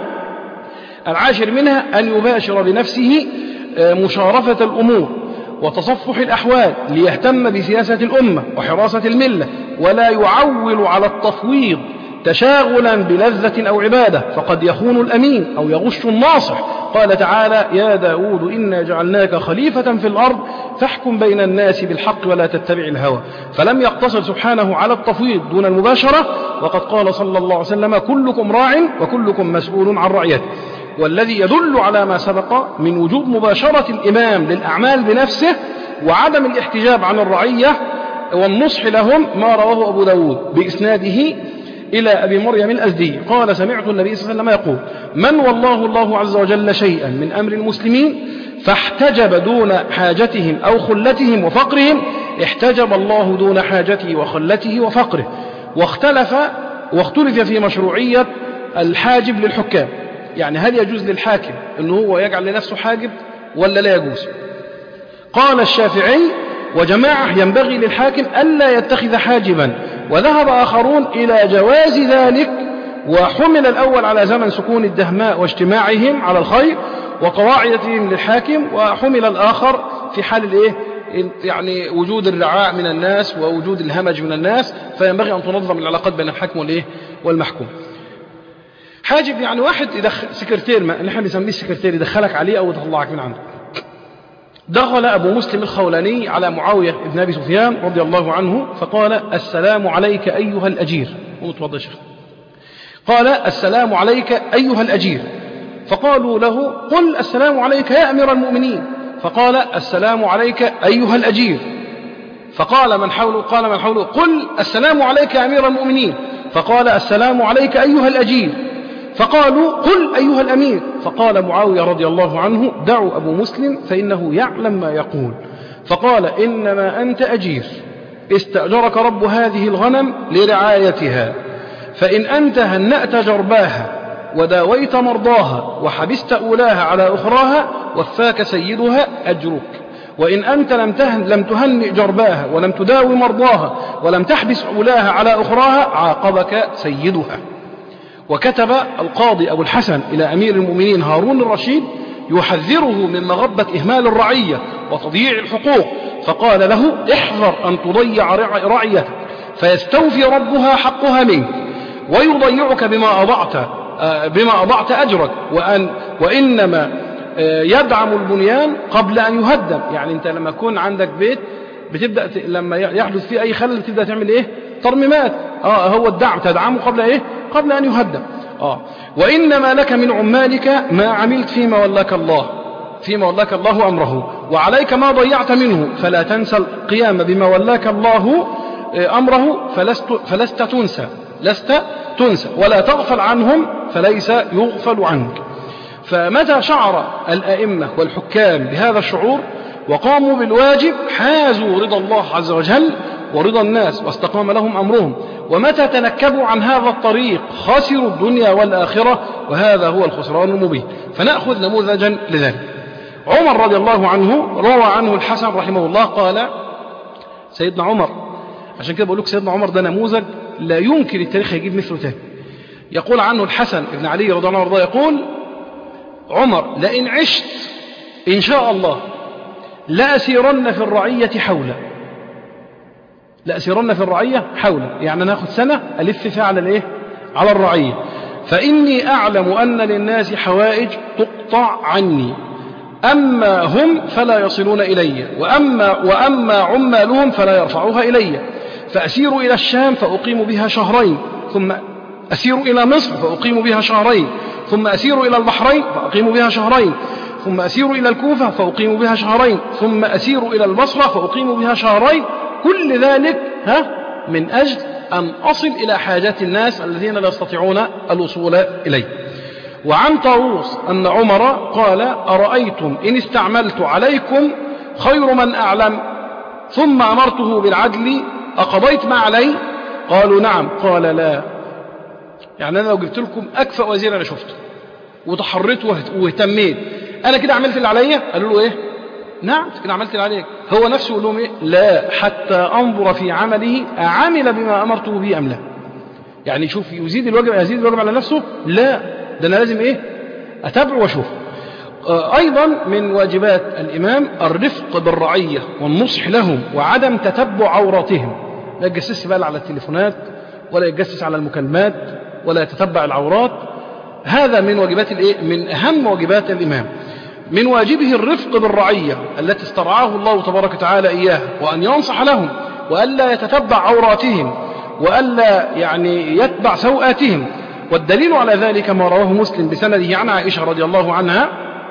العاشر منها أن يباشر بنفسه مشارفة الأمور وتصفح الأحوال ليهتم بسياسة الأمة وحراسة الملة، ولا يعول على التفويض تشاغلا بلذة أو عبادة، فقد يخون الأمين أو يغش الناصح. قال تعالى: يا داود إنا جعلناك خليفة في الأرض فاحكم بين الناس بالحق ولا تتبع الهوى. فلم يقتصر سبحانه على التفويض دون المباشرة، وقد قال صلى الله عليه وسلم: كلكم راع وكلكم مسؤول عن رعيته. والذي يدل على ما سبق من وجوب مباشرة الإمام للأعمال بنفسه وعدم الاحتجاب عن الرعية والنصح لهم ما رواه أبو داود بإسناده إلى أبي مريم الأزدي قال: سمعت النبي صلى الله عليه وسلم يقول: من والله الله عز وجل شيئا من أمر المسلمين فاحتجب دون حاجتهم أو خلتهم وفقرهم احتجب الله دون حاجته وخلته وفقره. واختلف واختلف في مشروعية الحاجب للحكام، يعني هل يجوز للحاكم أنه هو يجعل لنفسه حاجب ولا لا يجوز؟ قال الشافعي وجماعة: ينبغي للحاكم ألا يتخذ حاجبا، وذهب آخرون إلى جواز ذلك، وحمل الأول على زمن سكون الدهماء واجتماعهم على الخير وقواعدتهم للحاكم، وحمل الآخر في حال الإيه؟ يعني وجود الرعاء من الناس ووجود الهمج من الناس، فينبغي أن تنظم العلاقات بين الحاكم والإيه؟ والمحكوم. حاجب يعني واحد يدخل سكرتير، ما نحن بنسميه السكرتير، يدخلك عليه أو يطلعك من عنده. دخل أبو مسلم الخولاني على معاوية بن أبي سفيان رضي الله عنه فقال: السلام عليك أيها الأجير. ومتوضى شيخ. قال: السلام عليك أيها الأجير. فقالوا له: قل السلام عليك يا أمير المؤمنين. فقال: السلام عليك أيها الأجير. فقال من حوله قال من حوله: قل السلام عليك يا أمير المؤمنين. فقال: السلام عليك أيها الأجير. فقالوا: قل أيها الأمير. فقال معاوية رضي الله عنه: دعوا أبو مسلم فإنه يعلم ما يقول. فقال: إنما أنت أجير، استأجرك رب هذه الغنم لرعايتها، فإن أنت هنأت جرباها وداويت مرضاها وحبست أولاها على أخراها وفاك سيدها أجرك، وإن أنت لم تهن لم تهنئ جرباها ولم تداوي مرضاها ولم تحبس أولاها على أخراها عاقبك سيدها. وكتب القاضي أبو الحسن إلى أمير المؤمنين هارون الرشيد يحذره من مغبة إهمال الرعية وتضييع الحقوق، فقال له: احذر أن تضيع رعيتك فيستوفي ربها حقها منك ويضيعك بما أضعت بما أضعت أجرك، وأن وإنما يدعم البنيان قبل أن يهدم. يعني أنت لما يكون عندك بيت بتبدأ لما يحدث فيه أي خلل تبدأ تعمل إيه؟ ترميمات. آه هو الدعم تدعمه قبل إيه؟ قبل أن يهدم. آه وإنما لك من عمالك ما عملت فيما ولاك الله فيما ولاك الله أمره، وعليك ما ضيعت منه، فلا تنسى القيام بما ولاك الله أمره فلست, فلست تنسى لست تنسى ولا تغفل عنهم فليس يغفل عنك. فمتى شعر الأئمة والحكام بهذا الشعور وقاموا بالواجب حازوا رضا الله عز وجل ورضا الناس واستقام لهم أمرهم، ومتى تنكبوا عن هذا الطريق خسروا الدنيا والآخرة، وهذا هو الخسران المبين. فنأخذ نموذجا لذلك. عمر رضي الله عنه روى عنه الحسن رحمه الله قال: سيدنا عمر، عشان كده بقول لك سيدنا عمر ده نموذج لا يمكن التاريخ يجيب مثله تاني. يقول عنه الحسن ابن علي رضي الله عنه يقول: عمر لئن عشت إن شاء الله لأسيرن في الرعية حولا. لأسيرن في الرعية حولا يعني ناخذ سنة ألف فيها على الإيه؟ على الرعية. فإني أعلم أن للناس حوائج تقطع عني، أما هم فلا يصلون إلي، وأما, وأما عمالهم فلا يرفعوها إلي، فأسير إلى الشام فأقيم بها شهرين، ثم أسير إلى مصر فأقيم بها شهرين، ثم أسير إلى البحرين فأقيم بها شهرين، ثم أسير إلى الكوفة فأقيم بها شهرين، ثم أسير إلى البصرة فأقيم بها شهرين. كل ذلك ها من أجل أن أصل إلى حاجات الناس الذين لا يستطيعون الوصول إليه. وعن طاووس أن عمر قال: أرأيتم إن استعملت عليكم خير من أعلم ثم أمرته بالعدل أقضيت ما علي؟ قالوا: نعم. قال: لا، يعني أنا لو جبت لكم أكفأ وزير أنا شفته وتحريت واهتميت، أنا كده عملت اللي عليا؟ قالوا له: إيه؟ نعم كده عملت اللي عليك. هو نفسه يقول لهم: إيه؟ لا، حتى أنظر في عمله أعمل بما أمرته به أم لا. يعني شوف، يزيد الواجب يزيد الواجب على نفسه؟ لا، ده أنا لازم إيه؟ أتابع وأشوف. أيضا من واجبات الإمام الرفق بالرعية والنصح لهم وعدم تتبع عوراتهم. لا يتجسس بقى على التليفونات، ولا يتجسس على المكالمات، ولا يتتبع العورات. هذا من واجبات الإيه؟ من أهم واجبات الإمام. من واجبه الرفق بالرعية التي استرعاه الله تبارك وتعالى إياها، وأن ينصح لهم، وألا يتتبع عوراتهم، وألا يعني يتبع سوءاتهم. والدليل على ذلك ما رواه مسلم بسنده عن عائشة رضي الله عنها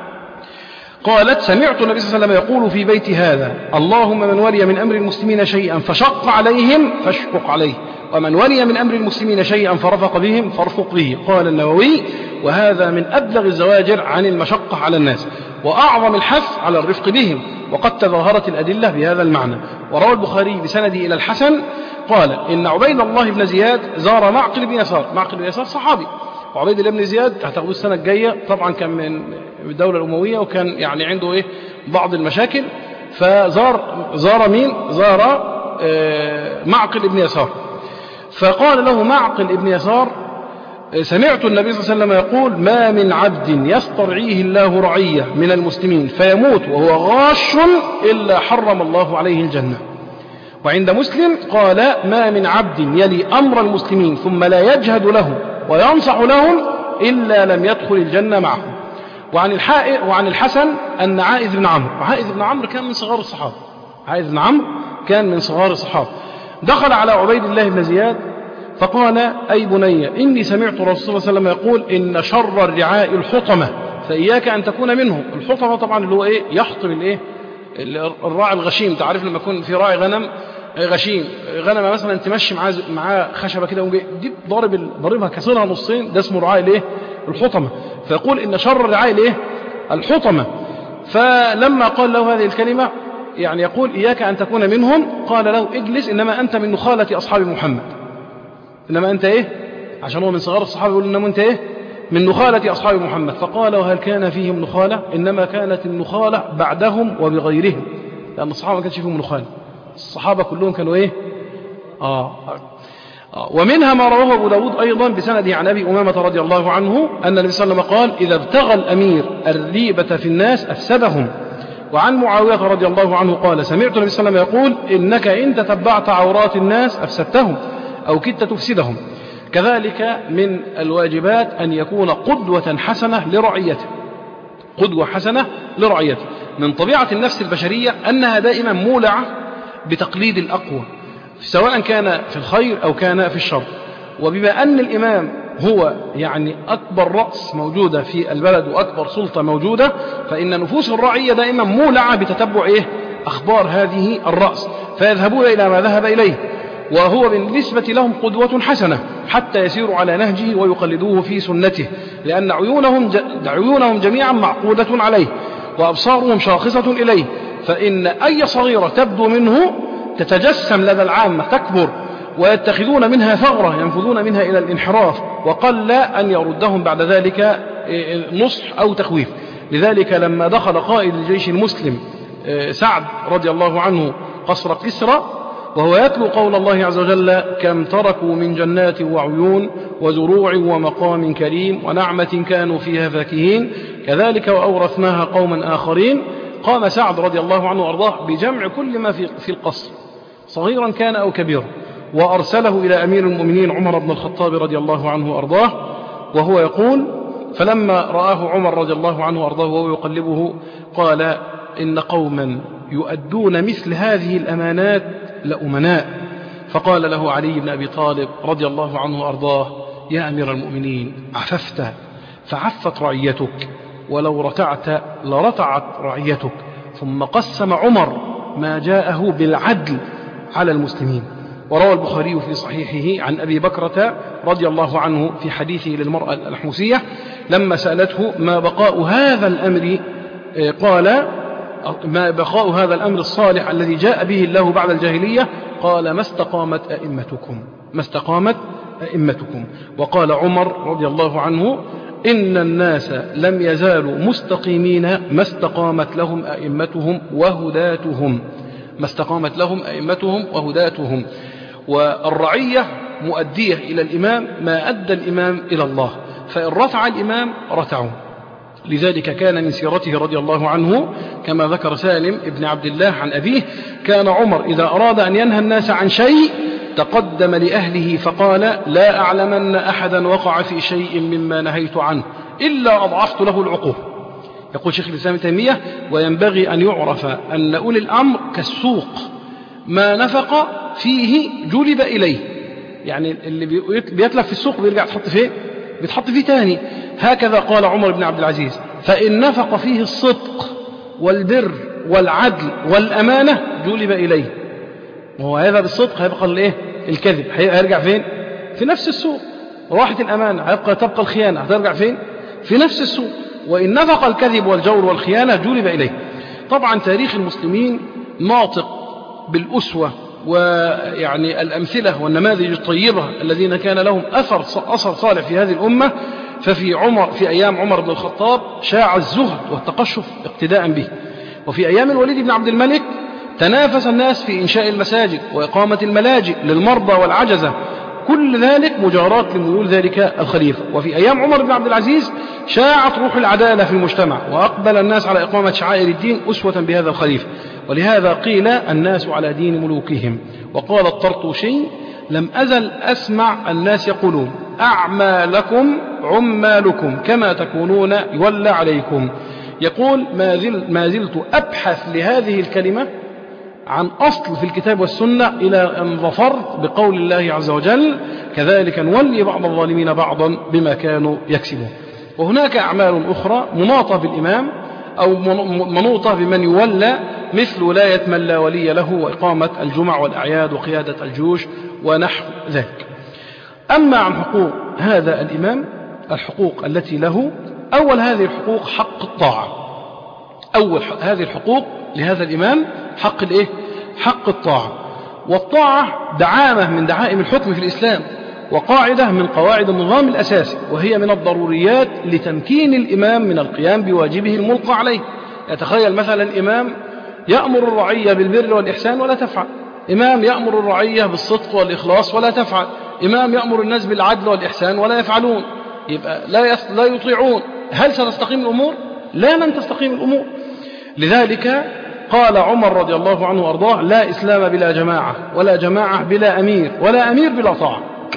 قالت: سمعت النبي صلى الله عليه وسلم يقول في بيت هذا: اللهم من ولي من أمر المسلمين شيئا فشق عليهم فاشقق عليه، ومن ولي من أمر المسلمين شيئا فرفق بهم فارفق به. قال النووي: وهذا من أبلغ الزواجر عن المشقة على الناس، وأعظم الحث على الرفق بهم، وقد تظاهرت الأدلة بهذا المعنى. وروى البخاري بسنده إلى الحسن قال: إن عبيد الله بن زياد زار معقل بن يسار. معقل بن يسار صحابي، وعبيد الله بن زياد هتاخدوه السنة الجاية، طبعا كان من الدولة الأموية، وكان يعني عنده إيه بعض المشاكل، فزار زار مين؟ زار معقل بن يسار. فقال له معقل بن يسار: سمعت النبي صلى الله عليه وسلم يقول: ما من عبد يسترعيه الله رعية من المسلمين فيموت وهو غاش إلا حرم الله عليه الجنة. وعند مسلم قال: ما من عبد يلي أمر المسلمين ثم لا يجهد له وينصح لهم إلا لم يدخل الجنة معهم. وعن الحائر وعن الحسن أن عائذ بن عمرو، وعائذ بن عمرو كان من صغار الصحابة، عائذ بن عمرو كان من صغار الصحابة، دخل على عبيد الله بن زياد فقال: أي بني، إني سمعت رسول الله صلى الله عليه وسلم يقول: إن شر الرعاء الحطمة فإياك أن تكون منهم. الحطمة طبعا اللي هو إيه؟ يحطم الإيه؟ الراعي الغشيم. تعرف لما يكون في راعي غنم غشيم، غنمة مثلا تمشي معاه معاه خشبة كده دي ضارب ضاربها كسرها نصين، ده اسمه رعاء الإيه؟ الحطمة. فيقول: إن شر الرعاء الإيه؟ الحطمة. فلما قال له هذه الكلمة يعني يقول: إياك أن تكون منهم، قال له: اجلس، إنما أنت من نخالة أصحاب محمد. إنما أنت إيه؟ عشان هو من صغار الصحابة يقول: إنما أنت إيه؟ من نخالة أصحاب محمد. فقال: وهل كان فيهم نخالة؟ إنما كانت النخالة بعدهم وبغيرهم، لأن الصحابة ما كانش فيهم نخالة، الصحابة كلهم كانوا إيه؟ آه. آه. ومنها ما رواه أبو داود أيضا بسنده عن أبي أمامة رضي الله عنه أن النبي صلى الله عليه وسلم قال: إذا ابتغى الأمير الريبة في الناس أفسدهم. وعن معاوية رضي الله عنه قال: سمعت النبي صلى الله عليه وسلم يقول: إنك إن تتبعت عورات الناس أفسدتهم أو كدت تفسدهم. كذلك من الواجبات أن يكون قدوة حسنة لرعيته، قدوة حسنة لرعيته. من طبيعة النفس البشرية أنها دائما مولعة بتقليد الأقوى، سواء كان في الخير أو كان في الشر. وبما أن الإمام هو يعني أكبر رأس موجودة في البلد وأكبر سلطة موجودة، فإن نفوس الرعية دائما مولعة بتتبع إيه؟ أخبار هذه الرأس، فيذهبون إلى ما ذهب إليه، وهو بالنسبة لهم قدوة حسنة حتى يسيروا على نهجه ويقلدوه في سنته، لأن عيونهم, عيونهم جميعا معقودة عليه وأبصارهم شاخصة إليه. فإن أي صغيرة تبدو منه تتجسم لدى العامة تكبر، ويتخذون منها ثغرة ينفذون منها إلى الانحراف، وقل أن يردهم بعد ذلك نصح أو تخويف. لذلك لما دخل قائد الجيش المسلم سعد رضي الله عنه قصر كسرى وهو يتلو قول الله عز وجل: كم تركوا من جنات وعيون وزروع ومقام كريم ونعمة كانوا فيها فاكهين كذلك وأورثناها قوما آخرين، قام سعد رضي الله عنه وأرضاه بجمع كل ما في في القصر صغيرا كان أو كبيرا، وأرسله إلى أمير المؤمنين عمر بن الخطاب رضي الله عنه وأرضاه، وهو يقول: فلما رآه عمر رضي الله عنه وأرضاه وهو يقلبه قال: إن قوما يؤدون مثل هذه الأمانات لأمناء، فقال له علي بن أبي طالب رضي الله عنه وأرضاه: يا أمير المؤمنين، عففت فعفت رعيتك، ولو رتعت لرتعت رعيتك. ثم قسم عمر ما جاءه بالعدل على المسلمين. وروى البخاري في صحيحه عن أبي بكرة رضي الله عنه في حديثه للمرأة الحموسية لما سألته: ما بقاء هذا الأمر؟ قال: ما بقاء هذا الأمر الصالح الذي جاء به الله بعد الجاهلية؟ قال: ما استقامت أئمتكم ما استقامت أئمتكم. وقال عمر رضي الله عنه: إن الناس لم يزالوا مستقيمين ما استقامت لهم أئمتهم وهداتهم ما استقامت لهم أئمتهم وهداتهم. والرعية مؤدية إلى الإمام ما أدى الإمام إلى الله، فإن رفع الإمام رتعوا. لذلك كان من سيرته رضي الله عنه كما ذكر سالم ابن عبد الله عن أبيه: كان عمر إذا أراد أن ينهى الناس عن شيء تقدم لأهله فقال: لا أعلمن أحدا وقع في شيء مما نهيت عنه إلا أضعفت له العقوبة. يقول شيخ الإسلام ابن تيمية: وينبغي أن يعرف أن أولي الأمر كالسوق، ما نفق فيه جلب إليه. يعني اللي بيتلف في السوق بيرجع تحط فيه بيتحط فيه تاني. هكذا قال عمر بن عبد العزيز: فإن نفق فيه الصدق والبر والعدل والأمانة جلب إليه. وهو هذا بالصدق هيبقى الايه؟ الكذب هيرجع فين؟ في نفس السوق. راحت الأمانة هيبقى تبقى الخيانة هترجع فين؟ في نفس السوق. وإن نفق الكذب والجور والخيانة جلب إليه. طبعا تاريخ المسلمين ناطق بالأسوة ويعني الأمثلة والنماذج الطيبة الذين كان لهم أثر أثر صالح في هذه الأمة. ففي عمر في أيام عمر بن الخطاب شاع الزهد والتقشف اقتداء به. وفي أيام الوليد بن عبد الملك تنافس الناس في إنشاء المساجد وإقامة الملاجئ للمرضى والعجزة، كل ذلك مجاراة لميول ذلك الخليفة. وفي أيام عمر بن عبد العزيز شاعت روح العدالة في المجتمع وأقبل الناس على إقامة شعائر الدين أسوة بهذا الخليفة. ولهذا قيل: الناس على دين ملوكهم. وقال الطرطوشي: لم أزل أسمع الناس يقولون: أعمالكم عمالكم كما تكونون يولى عليكم. يقول: ما, زل ما زلت أبحث لهذه الكلمة عن أصل في الكتاب والسنة إلى أن ظفرت بقول الله عز وجل: كذلك نولي بعض الظالمين بعضا بما كانوا يكسبون. وهناك أعمال أخرى مناطة بالإمام أو منوطة بمن يولى، مثل ولاية من لا ولي له وإقامة الجمع والأعياد وقيادة الجيوش ونحو ذلك. أما عن حقوق هذا الإمام، الحقوق التي له: أول هذه الحقوق حق الطاعة. أول هذه الحقوق لهذا الإمام حق الإيه؟ حق الطاعة. والطاعة دعامة من دعائم الحكم في الإسلام، وقاعدة من قواعد النظام الأساسي، وهي من الضروريات لتمكين الإمام من القيام بواجبه الملقى عليه. يتخيل مثلا إمام يأمر الرعية بالبر والإحسان ولا تفعل، إمام يأمر الرعية بالصدق والإخلاص ولا تفعل، إمام يأمر الناس بالعدل والإحسان ولا يفعلون، يبقى لا لا يطيعون. هل ستستقيم الأمور؟ لا، لن تستقيم الأمور. لذلك قال عمر رضي الله عنه وأرضاه: لا إسلام بلا جماعة، ولا جماعة بلا أمير، ولا أمير بلا طاعة.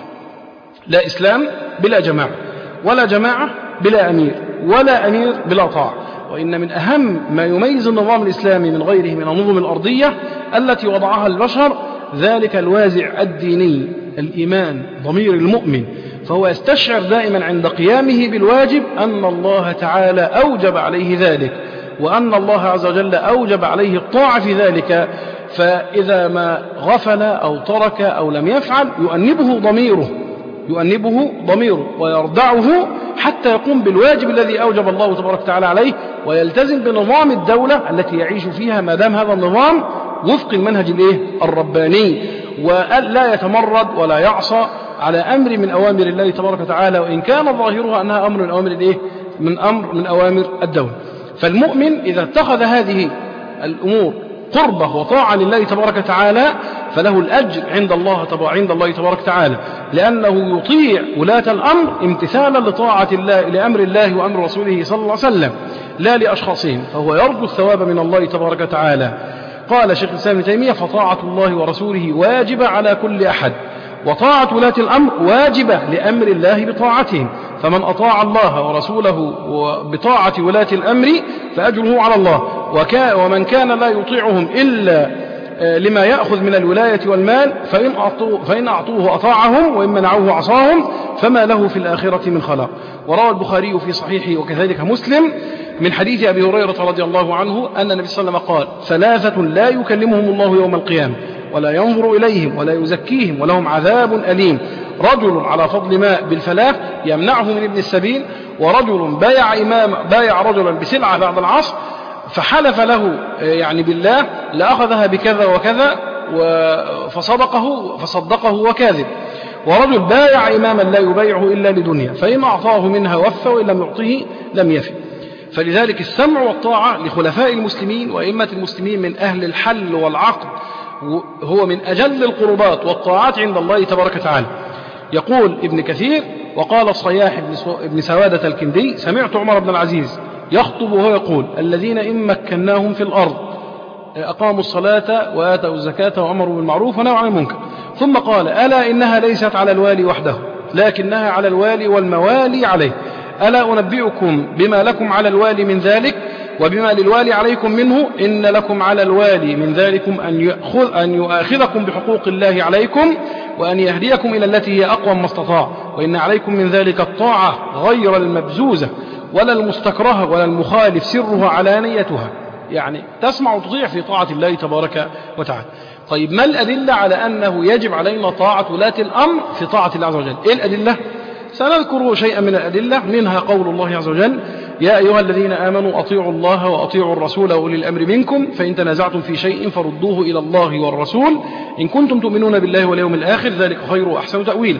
لا إسلام بلا جماعة، ولا جماعة بلا أمير، ولا أمير بلا طاعة. وإن من أهم ما يميز النظام الإسلامي من غيره من النظم الأرضية التي وضعها البشر ذلك الوازع الديني، الإيمان، ضمير المؤمن. فهو يستشعر دائما عند قيامه بالواجب أن الله تعالى أوجب عليه ذلك، وأن الله عز وجل أوجب عليه الطاعة في ذلك. فإذا ما غفل أو ترك أو لم يفعل يؤنبه ضميره يؤنبه ضميره ويردعه حتى يقوم بالواجب الذي أوجب الله تبارك وتعالى عليه، ويلتزم بنظام الدولة التي يعيش فيها ما دام هذا النظام وفق المنهج الإيه؟ الرباني، ولا يتمرد ولا يعصى على أمر من أوامر الله تبارك وتعالى، وإن كان ظاهرها أنها أمر من أوامر الإيه؟ من أمر من أوامر الدولة. فالمؤمن إذا اتخذ هذه الأمور قربة وطاعة لله تبارك وتعالى فله الأجر عند الله عند الله تبارك وتعالى، لأنه يطيع ولاة الأمر امتثالا لطاعة الله لأمر الله وأمر رسوله صلى الله عليه وسلم، لا لأشخاصهم، فهو يرجو الثواب من الله تبارك وتعالى. قال شيخ الإسلام ابن تيمية: فطاعة الله ورسوله واجبة على كل أحد، وطاعة ولاة الأمر واجبة لأمر الله بطاعتهم. فمن أطاع الله ورسوله بطاعة ولاة الأمر فأجره على الله، ومن كان لا يطيعهم إلا لما يأخذ من الولاية والمال، فإن أعطوه, فإن أعطوه أطاعهم وإن منعوه عصاهم فما له في الآخرة من خلاق. وروى البخاري في صحيحه وكذلك مسلم من حديث أبي هريرة رضي الله عنه أن النبي صلى الله عليه وسلم قال: ثلاثة لا يكلمهم الله يوم القيامة ولا ينظر إليهم ولا يزكيهم ولهم عذاب أليم: رجل على فضل ماء بالفلاح يمنعه من ابن السبيل، ورجل بايع إمام بايع رجلا بسلعة بعد العصر فحلف له يعني بالله لأخذها بكذا وكذا فصدقه فصدقه وكاذب، ورجل بايع إماما لا يبايعه إلا لدنيا فإن أعطاه منها وفى وإن لم يعطه لم يفي. فلذلك السمع والطاعة لخلفاء المسلمين وأئمة المسلمين من أهل الحل والعقد هو من أجل القربات والطاعات عند الله تبارك وتعالى. يقول ابن كثير: وقال الصياح ابن سوادة الكندي: سمعت عمر بن العزيز يخطب وهو يقول: الذين إن مكناهم في الأرض أقاموا الصلاة وآتوا الزكاة وأمروا بالمعروف ونهوا عن المنكر. ثم قال: ألا إنها ليست على الوالي وحده لكنها على الوالي والموالي عليه. ألا أنبئكم بما لكم على الوالي من ذلك وبما للوالي عليكم منه؟ إن لكم على الوالي من ذلكم أن يأخذ أن يؤاخذكم بحقوق الله عليكم وأن يهديكم إلى التي هي أقوى ما استطاع، وإن عليكم من ذلك الطاعة غير المبزوزة ولا المستكرهة ولا المخالف سرها علانيتها، يعني تسمع وتطيع في طاعة الله تبارك وتعالى. طيب ما الأدلة على أنه يجب علينا طاعة ولاة الأمر في طاعة الله عز وجل؟ إيه الأدلة؟ سنذكر شيئا من الأدلة، منها قول الله عز وجل: يا أيها الذين آمنوا أطيعوا الله وأطيعوا الرسول وأولي الأمر منكم فإن تنازعتم في شيء فردوه إلى الله والرسول إن كنتم تؤمنون بالله واليوم الآخر ذلك خير وأحسن تأويلا.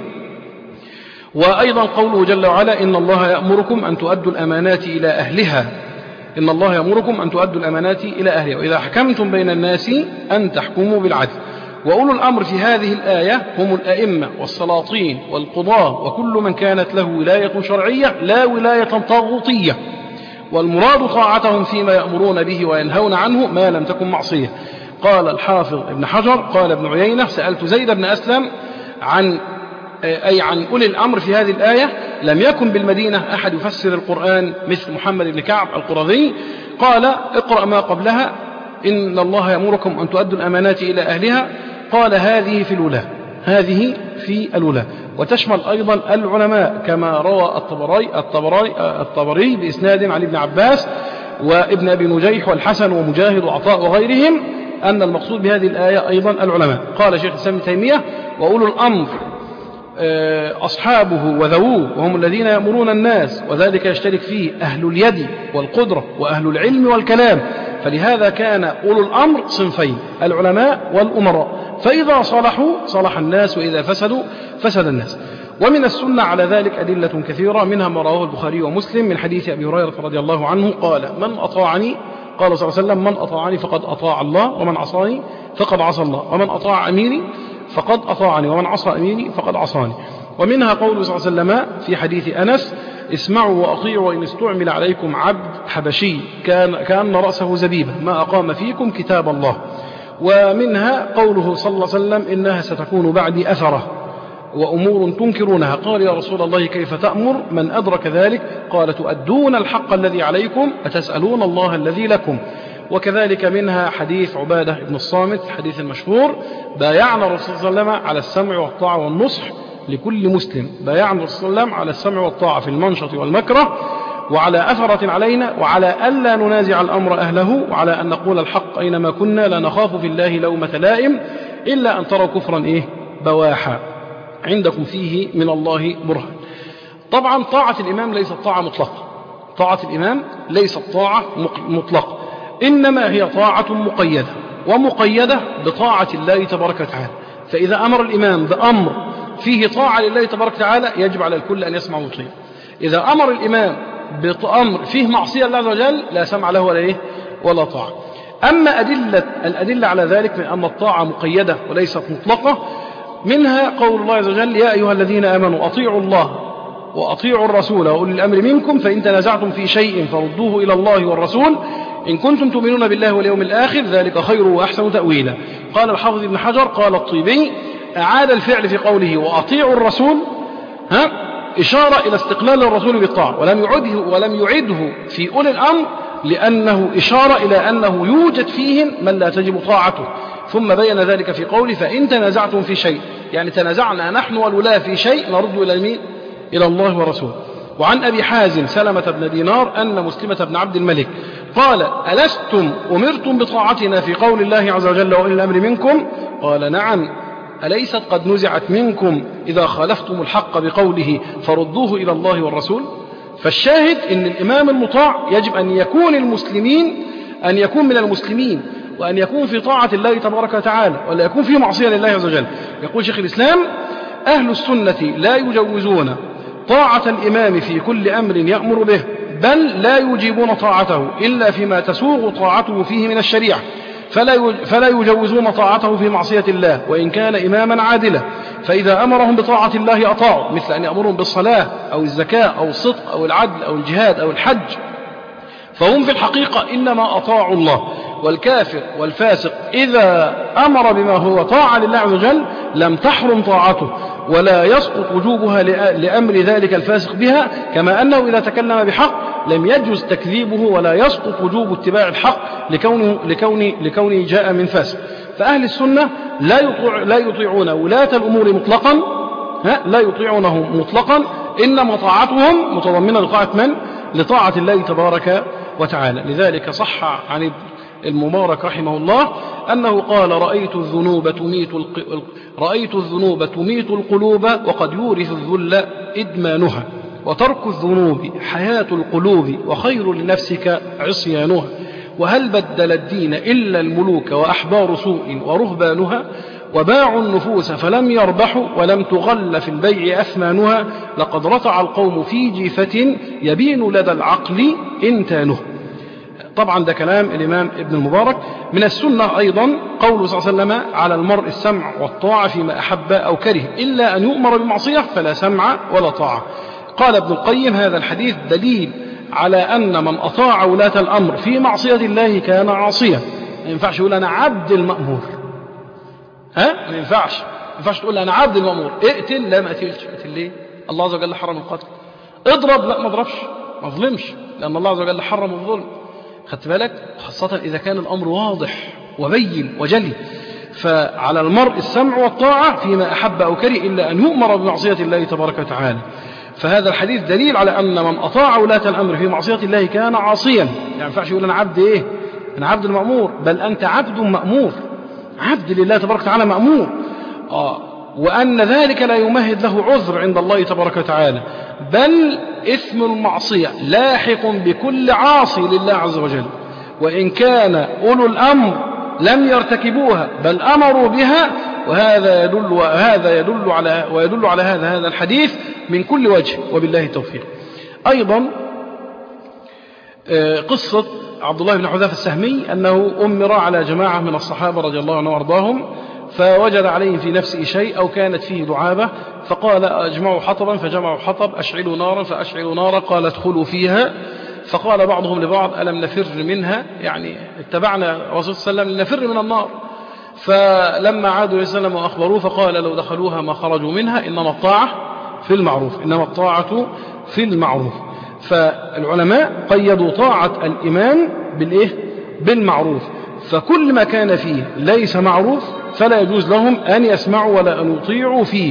وأيضا قوله جل وعلا: إن الله يأمركم أن تؤدوا الأمانات إلى أهلها إن الله يأمركم أن تؤدوا الأمانات إلى أهلها وإذا حكمتم بين الناس أن تحكموا بالعدل. وأولو الأمر في هذه الآية هم الأئمة والسلاطين والقضاة وكل من كانت له ولاية شرعية لا ولاية طاغوتية، والمراد طاعتهم فيما يأمرون به وينهون عنه ما لم تكن معصية. قال الحافظ ابن حجر: قال ابن عيينة: سألت زيد بن أسلم عن أي عن أولي الأمر في هذه الآية، لم يكن بالمدينة أحد يفسر القرآن مثل محمد بن كعب القرظي. قال: اقرأ ما قبلها: إن الله يأمركم أن تؤدوا الأمانات إلى أهلها. قال: هذه في الولاة هذه في الولاة وتشمل أيضا العلماء كما روى الطبري الطبري الطبري بإسناد عن ابن عباس وابن أبي نجيح والحسن ومجاهد وعطاء وغيرهم أن المقصود بهذه الآية أيضا العلماء. قال شيخ الإسلام ابن تيمية: وأولو الأمر أصحابه وذووه وهم الذين يأمرون الناس، وذلك يشترك فيه أهل اليد والقدرة وأهل العلم والكلام، فلهذا كان أولو الأمر صنفين: العلماء والأمراء، فإذا صلحوا صلح الناس وإذا فسدوا فسد الناس. ومن السنة على ذلك أدلة كثيرة، منها ما رواه البخاري ومسلم من حديث أبي هريرة رضي الله عنه قال: من أطاعني قال صلى الله عليه وسلم: من أطاعني فقد أطاع الله ومن عصاني فقد عصى الله، ومن أطاع أميري فقد أطاعني ومن عصى أميري فقد عصاني. ومنها قوله صلى الله عليه وسلم في حديث أنس: اسمعوا وأطيعوا وإن استعمل عليكم عبد حبشي كان كأن رأسه زبيبة ما أقام فيكم كتاب الله. ومنها قوله صلى الله عليه وسلم: إنها ستكون بعدي أثرة وأمور تنكرونها. قال: يا رسول الله كيف تأمر؟ من أدرك ذلك؟ قال: تؤدون الحق الذي عليكم وتسألون الله الذي لكم. وكذلك منها حديث عبادة بن الصامت حديث المشهور: بايعنا الرسول صلى الله عليه وسلم على السمع والطاعة والنصح لكل مسلم. بايعنا الرسول صلى الله عليه وسلم على السمع والطاعة في المنشط والمكره وعلى أثرة علينا وعلى ألا ننازع الأمر أهله وعلى أن نقول الحق أينما كنا لا نخاف في الله لومة لائم إلا أن تروا كفرا إيه بواحا عندكم فيه من الله برهان. طبعا طاعة الإمام ليست طاعة مطلقة، طاعة الإمام ليست طاعة مطلقة، إنما هي طاعة مقيدة، ومقيدة بطاعة الله تبارك وتعالى. فإذا أمر الإمام بأمر فيه طاعة لله تبارك وتعالى يجب على الكل أن يسمع ويطيع. إذا أمر الإمام بأمر فيه معصية الله عز وجل لا سمع له ولا إيه ولا طاعة. أما أدلة الأدلة على ذلك من أن الطاعة مقيدة وليست مطلقة، منها قول الله عز وجل: يا أيها الذين آمنوا أطيعوا الله وأطيعوا الرسول وأولي الأمر منكم فإن تنازعتم في شيء فردوه إلى الله والرسول إن كنتم تؤمنون بالله واليوم الآخر ذلك خير وأحسن تأويلا. قال الحافظ ابن حجر: قال الطيبي: أعاد الفعل في قوله وأطيعوا الرسول ها إشارة إلى استقلال الرسول بالطاعة، ولم يعده ولم يعده في أولي الأمر لأنه إشارة إلى أنه يوجد فيهم من لا تجب طاعته، ثم بين ذلك في قوله فإن تنازعتم في شيء، يعني تنازعنا نحن والولاة في شيء نرد إلى مين؟ إلى الله ورسوله. وعن أبي حازم سلمة بن دينار أن مسلمة بن عبد الملك قال ألستم أمرتم بطاعتنا في قول الله عز وجل وأولي الأمر منكم؟ قال نعم. أليست قد نزعت منكم إذا خالفتم الحق بقوله فردوه إلى الله والرسول؟ فالشاهد أن الإمام المطاع يجب أن يكون المسلمين أن يكون من المسلمين، وأن يكون في طاعة الله تبارك وتعالى، ولا يكون في معصية لله عز وجل. يقول شيخ الإسلام أهل السنة لا يجوزون طاعة الإمام في كل أمر يأمر به، بل لا يجيبون طاعته إلا فيما تسوغ طاعته فيه من الشريعة، فلا فلا يجوزون طاعته في معصية الله وإن كان إماما عادلا. فإذا أمرهم بطاعة الله أطاعوا، مثل أن يأمرهم بالصلاة أو الزكاة أو الصدق أو العدل أو الجهاد أو الحج، فهم في الحقيقة إنما أطاعوا الله. والكافر والفاسق إذا أمر بما هو طاعة لله عز وجل لم تحرم طاعته، ولا يسقط وجوبها لأمر ذلك الفاسق بها، كما أنه إذا تكلم بحق لم يجوز تكذيبه، ولا يسقط وجوب اتباع الحق لكونه, لكونه, لكونه جاء من فاسق. فأهل السنة لا, يطيع لا يطيعون ولاة الأمور مطلقا، لا يطيعونه مطلقا، إنما طاعتهم متضمنة لطاعة من؟ لطاعة الله تبارك وتعالى. لذلك صح عن المبارك رحمه الله أنه قال رأيت الذنوب تميت الق... رأيت الذنوب تميت القلوب وقد يورث الذل إدمانها، وترك الذنوب حياة القلوب وخير لنفسك عصيانها، وهل بدل الدين إلا الملوك وأحبار سوء ورهبانها، وباعوا النفوس فلم يربحوا ولم تغل في البيع أثمانها، لقد رتع القوم في جيفة يبين لدى العقل إنتانه. طبعا ده كلام الإمام ابن المبارك. من السنة أيضا قوله صلى الله عليه وسلم على المرء السمع والطاعة فيما أحب أو كره، إلا أن يؤمر بمعصية فلا سمع ولا طاعة. قال ابن القيم هذا الحديث دليل على أن من أطاع ولاة الأمر في معصية الله كان عاصيا. ما ينفعش يقول أنا عبد المأمور، ها ما ينفعش ما ينفعش تقول أنا عبد المأمور. اقتل، لا ما قتلش. اقتل ليه؟ الله عز وجل حرم القتل. اضرب، لا ما اضربش، ما اظلمش، لأن الله عز وجل حرم الظلم. خدت بالك؟ خاصة إذا كان الأمر واضح وبين وجلي. فعلى المرء السمع والطاعة فيما أحب أو كره، إلا أن يؤمر بمعصية الله تبارك وتعالى. فهذا الحديث دليل على أن من أطاع ولاة الأمر في معصية الله كان عاصيا. يعني ما ينفعش يقول أنا عبد إيه؟ أنا عبد المأمور، بل أنت عبد مأمور، عبد لله تبارك وتعالى مأمور. آه وأن ذلك لا يمهد له عذر عند الله تبارك وتعالى، بل إثم المعصية لاحق بكل عاصي لله عز وجل، وإن كان أولو الأمر لم يرتكبوها بل أمروا بها. وهذا يدل وهذا يدل على ويدل على هذا هذا الحديث من كل وجه، وبالله التوفيق. أيضا قصة عبد الله بن حذافة السهمي أنه أمر على جماعة من الصحابة رضي الله عنهم وأرضاهم، فوجد عليهم في نفسه شيء أو كانت فيه دعابة، فقال أجمعوا حطبا، فجمعوا حطب، أشعلوا نارا فأشعلوا نارا، قال ادخلوا فيها. فقال بعضهم لبعض ألم نفر منها، يعني اتبعنا الرسول صلى الله عليه وسلم لنفر من النار. فلما عادوا وسلم وأخبروه فقال لو دخلوها ما خرجوا منها، إنما الطاعة في المعروف، إنما الطاعة في المعروف. فالعلماء قيدوا طاعة الإمام بالإيه؟ بالمعروف. فكل ما كان فيه ليس معروف فلا يجوز لهم أن يسمعوا ولا أن يطيعوا فيه.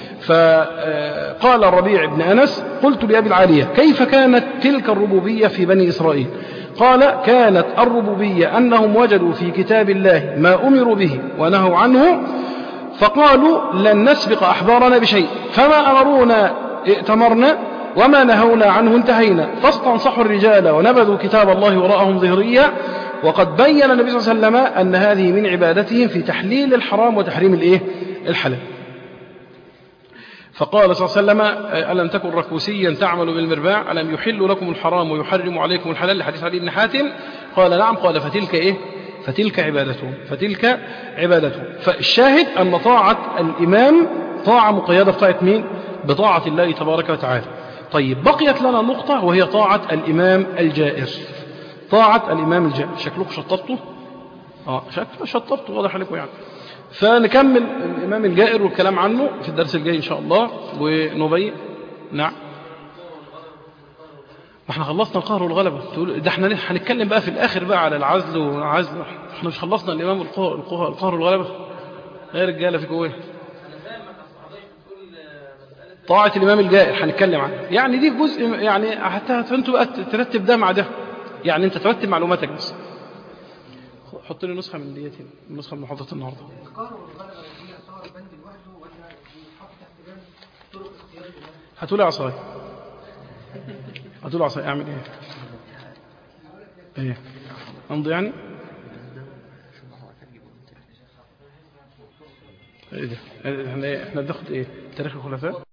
فقال الربيع بن أنس قلت لأبي العالية كيف كانت تلك الربوبية في بني إسرائيل؟ قال كانت الربوبية أنهم وجدوا في كتاب الله ما أمروا به ونهوا عنه، فقالوا لن نسبق أحبارنا بشيء، فما أمرونا ائتمرنا وما نهونا عنه انتهينا، فاستنصحوا الرجال ونبذوا كتاب الله وراءهم ظهريا. وقد بين النبي صلى الله عليه وسلم أن هذه من عبادتهم في تحليل الحرام وتحريم الإيه؟ الحلال. فقال صلى الله عليه وسلم ألم تكن ركوسيا تعمل بالمرباع، ألم يحل لكم الحرام ويحرم عليكم الحلال، لحديث علي بن حاتم. قال نعم. قال فتلك إيه؟ فتلك عبادتهم فتلك عبادتهم. فالشاهد أن طاعة الإمام طاعة مقيدة بطاعة مين؟ بطاعة الله تبارك وتعالى. طيب بقيت لنا نقطة وهي طاعة الإمام الجائر. طاعة الإمام الجائر شكلكم شطبته؟ آه شكله شطبته واضح عليكم يعني. فنكمل الإمام الجائر والكلام عنه في الدرس الجاي إن شاء الله ونبين. نعم ما احنا خلصنا القهر والغلبة. تقول ده احنا هنتكلم بقى في الآخر بقى على العزل والعزل. احنا مش خلصنا الإمام القهر والغلبة؟ غير رجالة في جوه طاعة الإمام الجائر هنتكلم عنه. يعني دي جزء يعني حتى انتوا بقى ترتب ده مع ده. يعني انت ترتب معلوماتك بس. حط لي نسخة من ديتي، نسخة من محاضرة النهارده. هاتولي عصاي، هاتولي عصاي. اعمل ايه؟ ايه امضي يعني؟ ايه ده؟ احنا احنا بناخد ايه؟ تاريخ الخلفاء.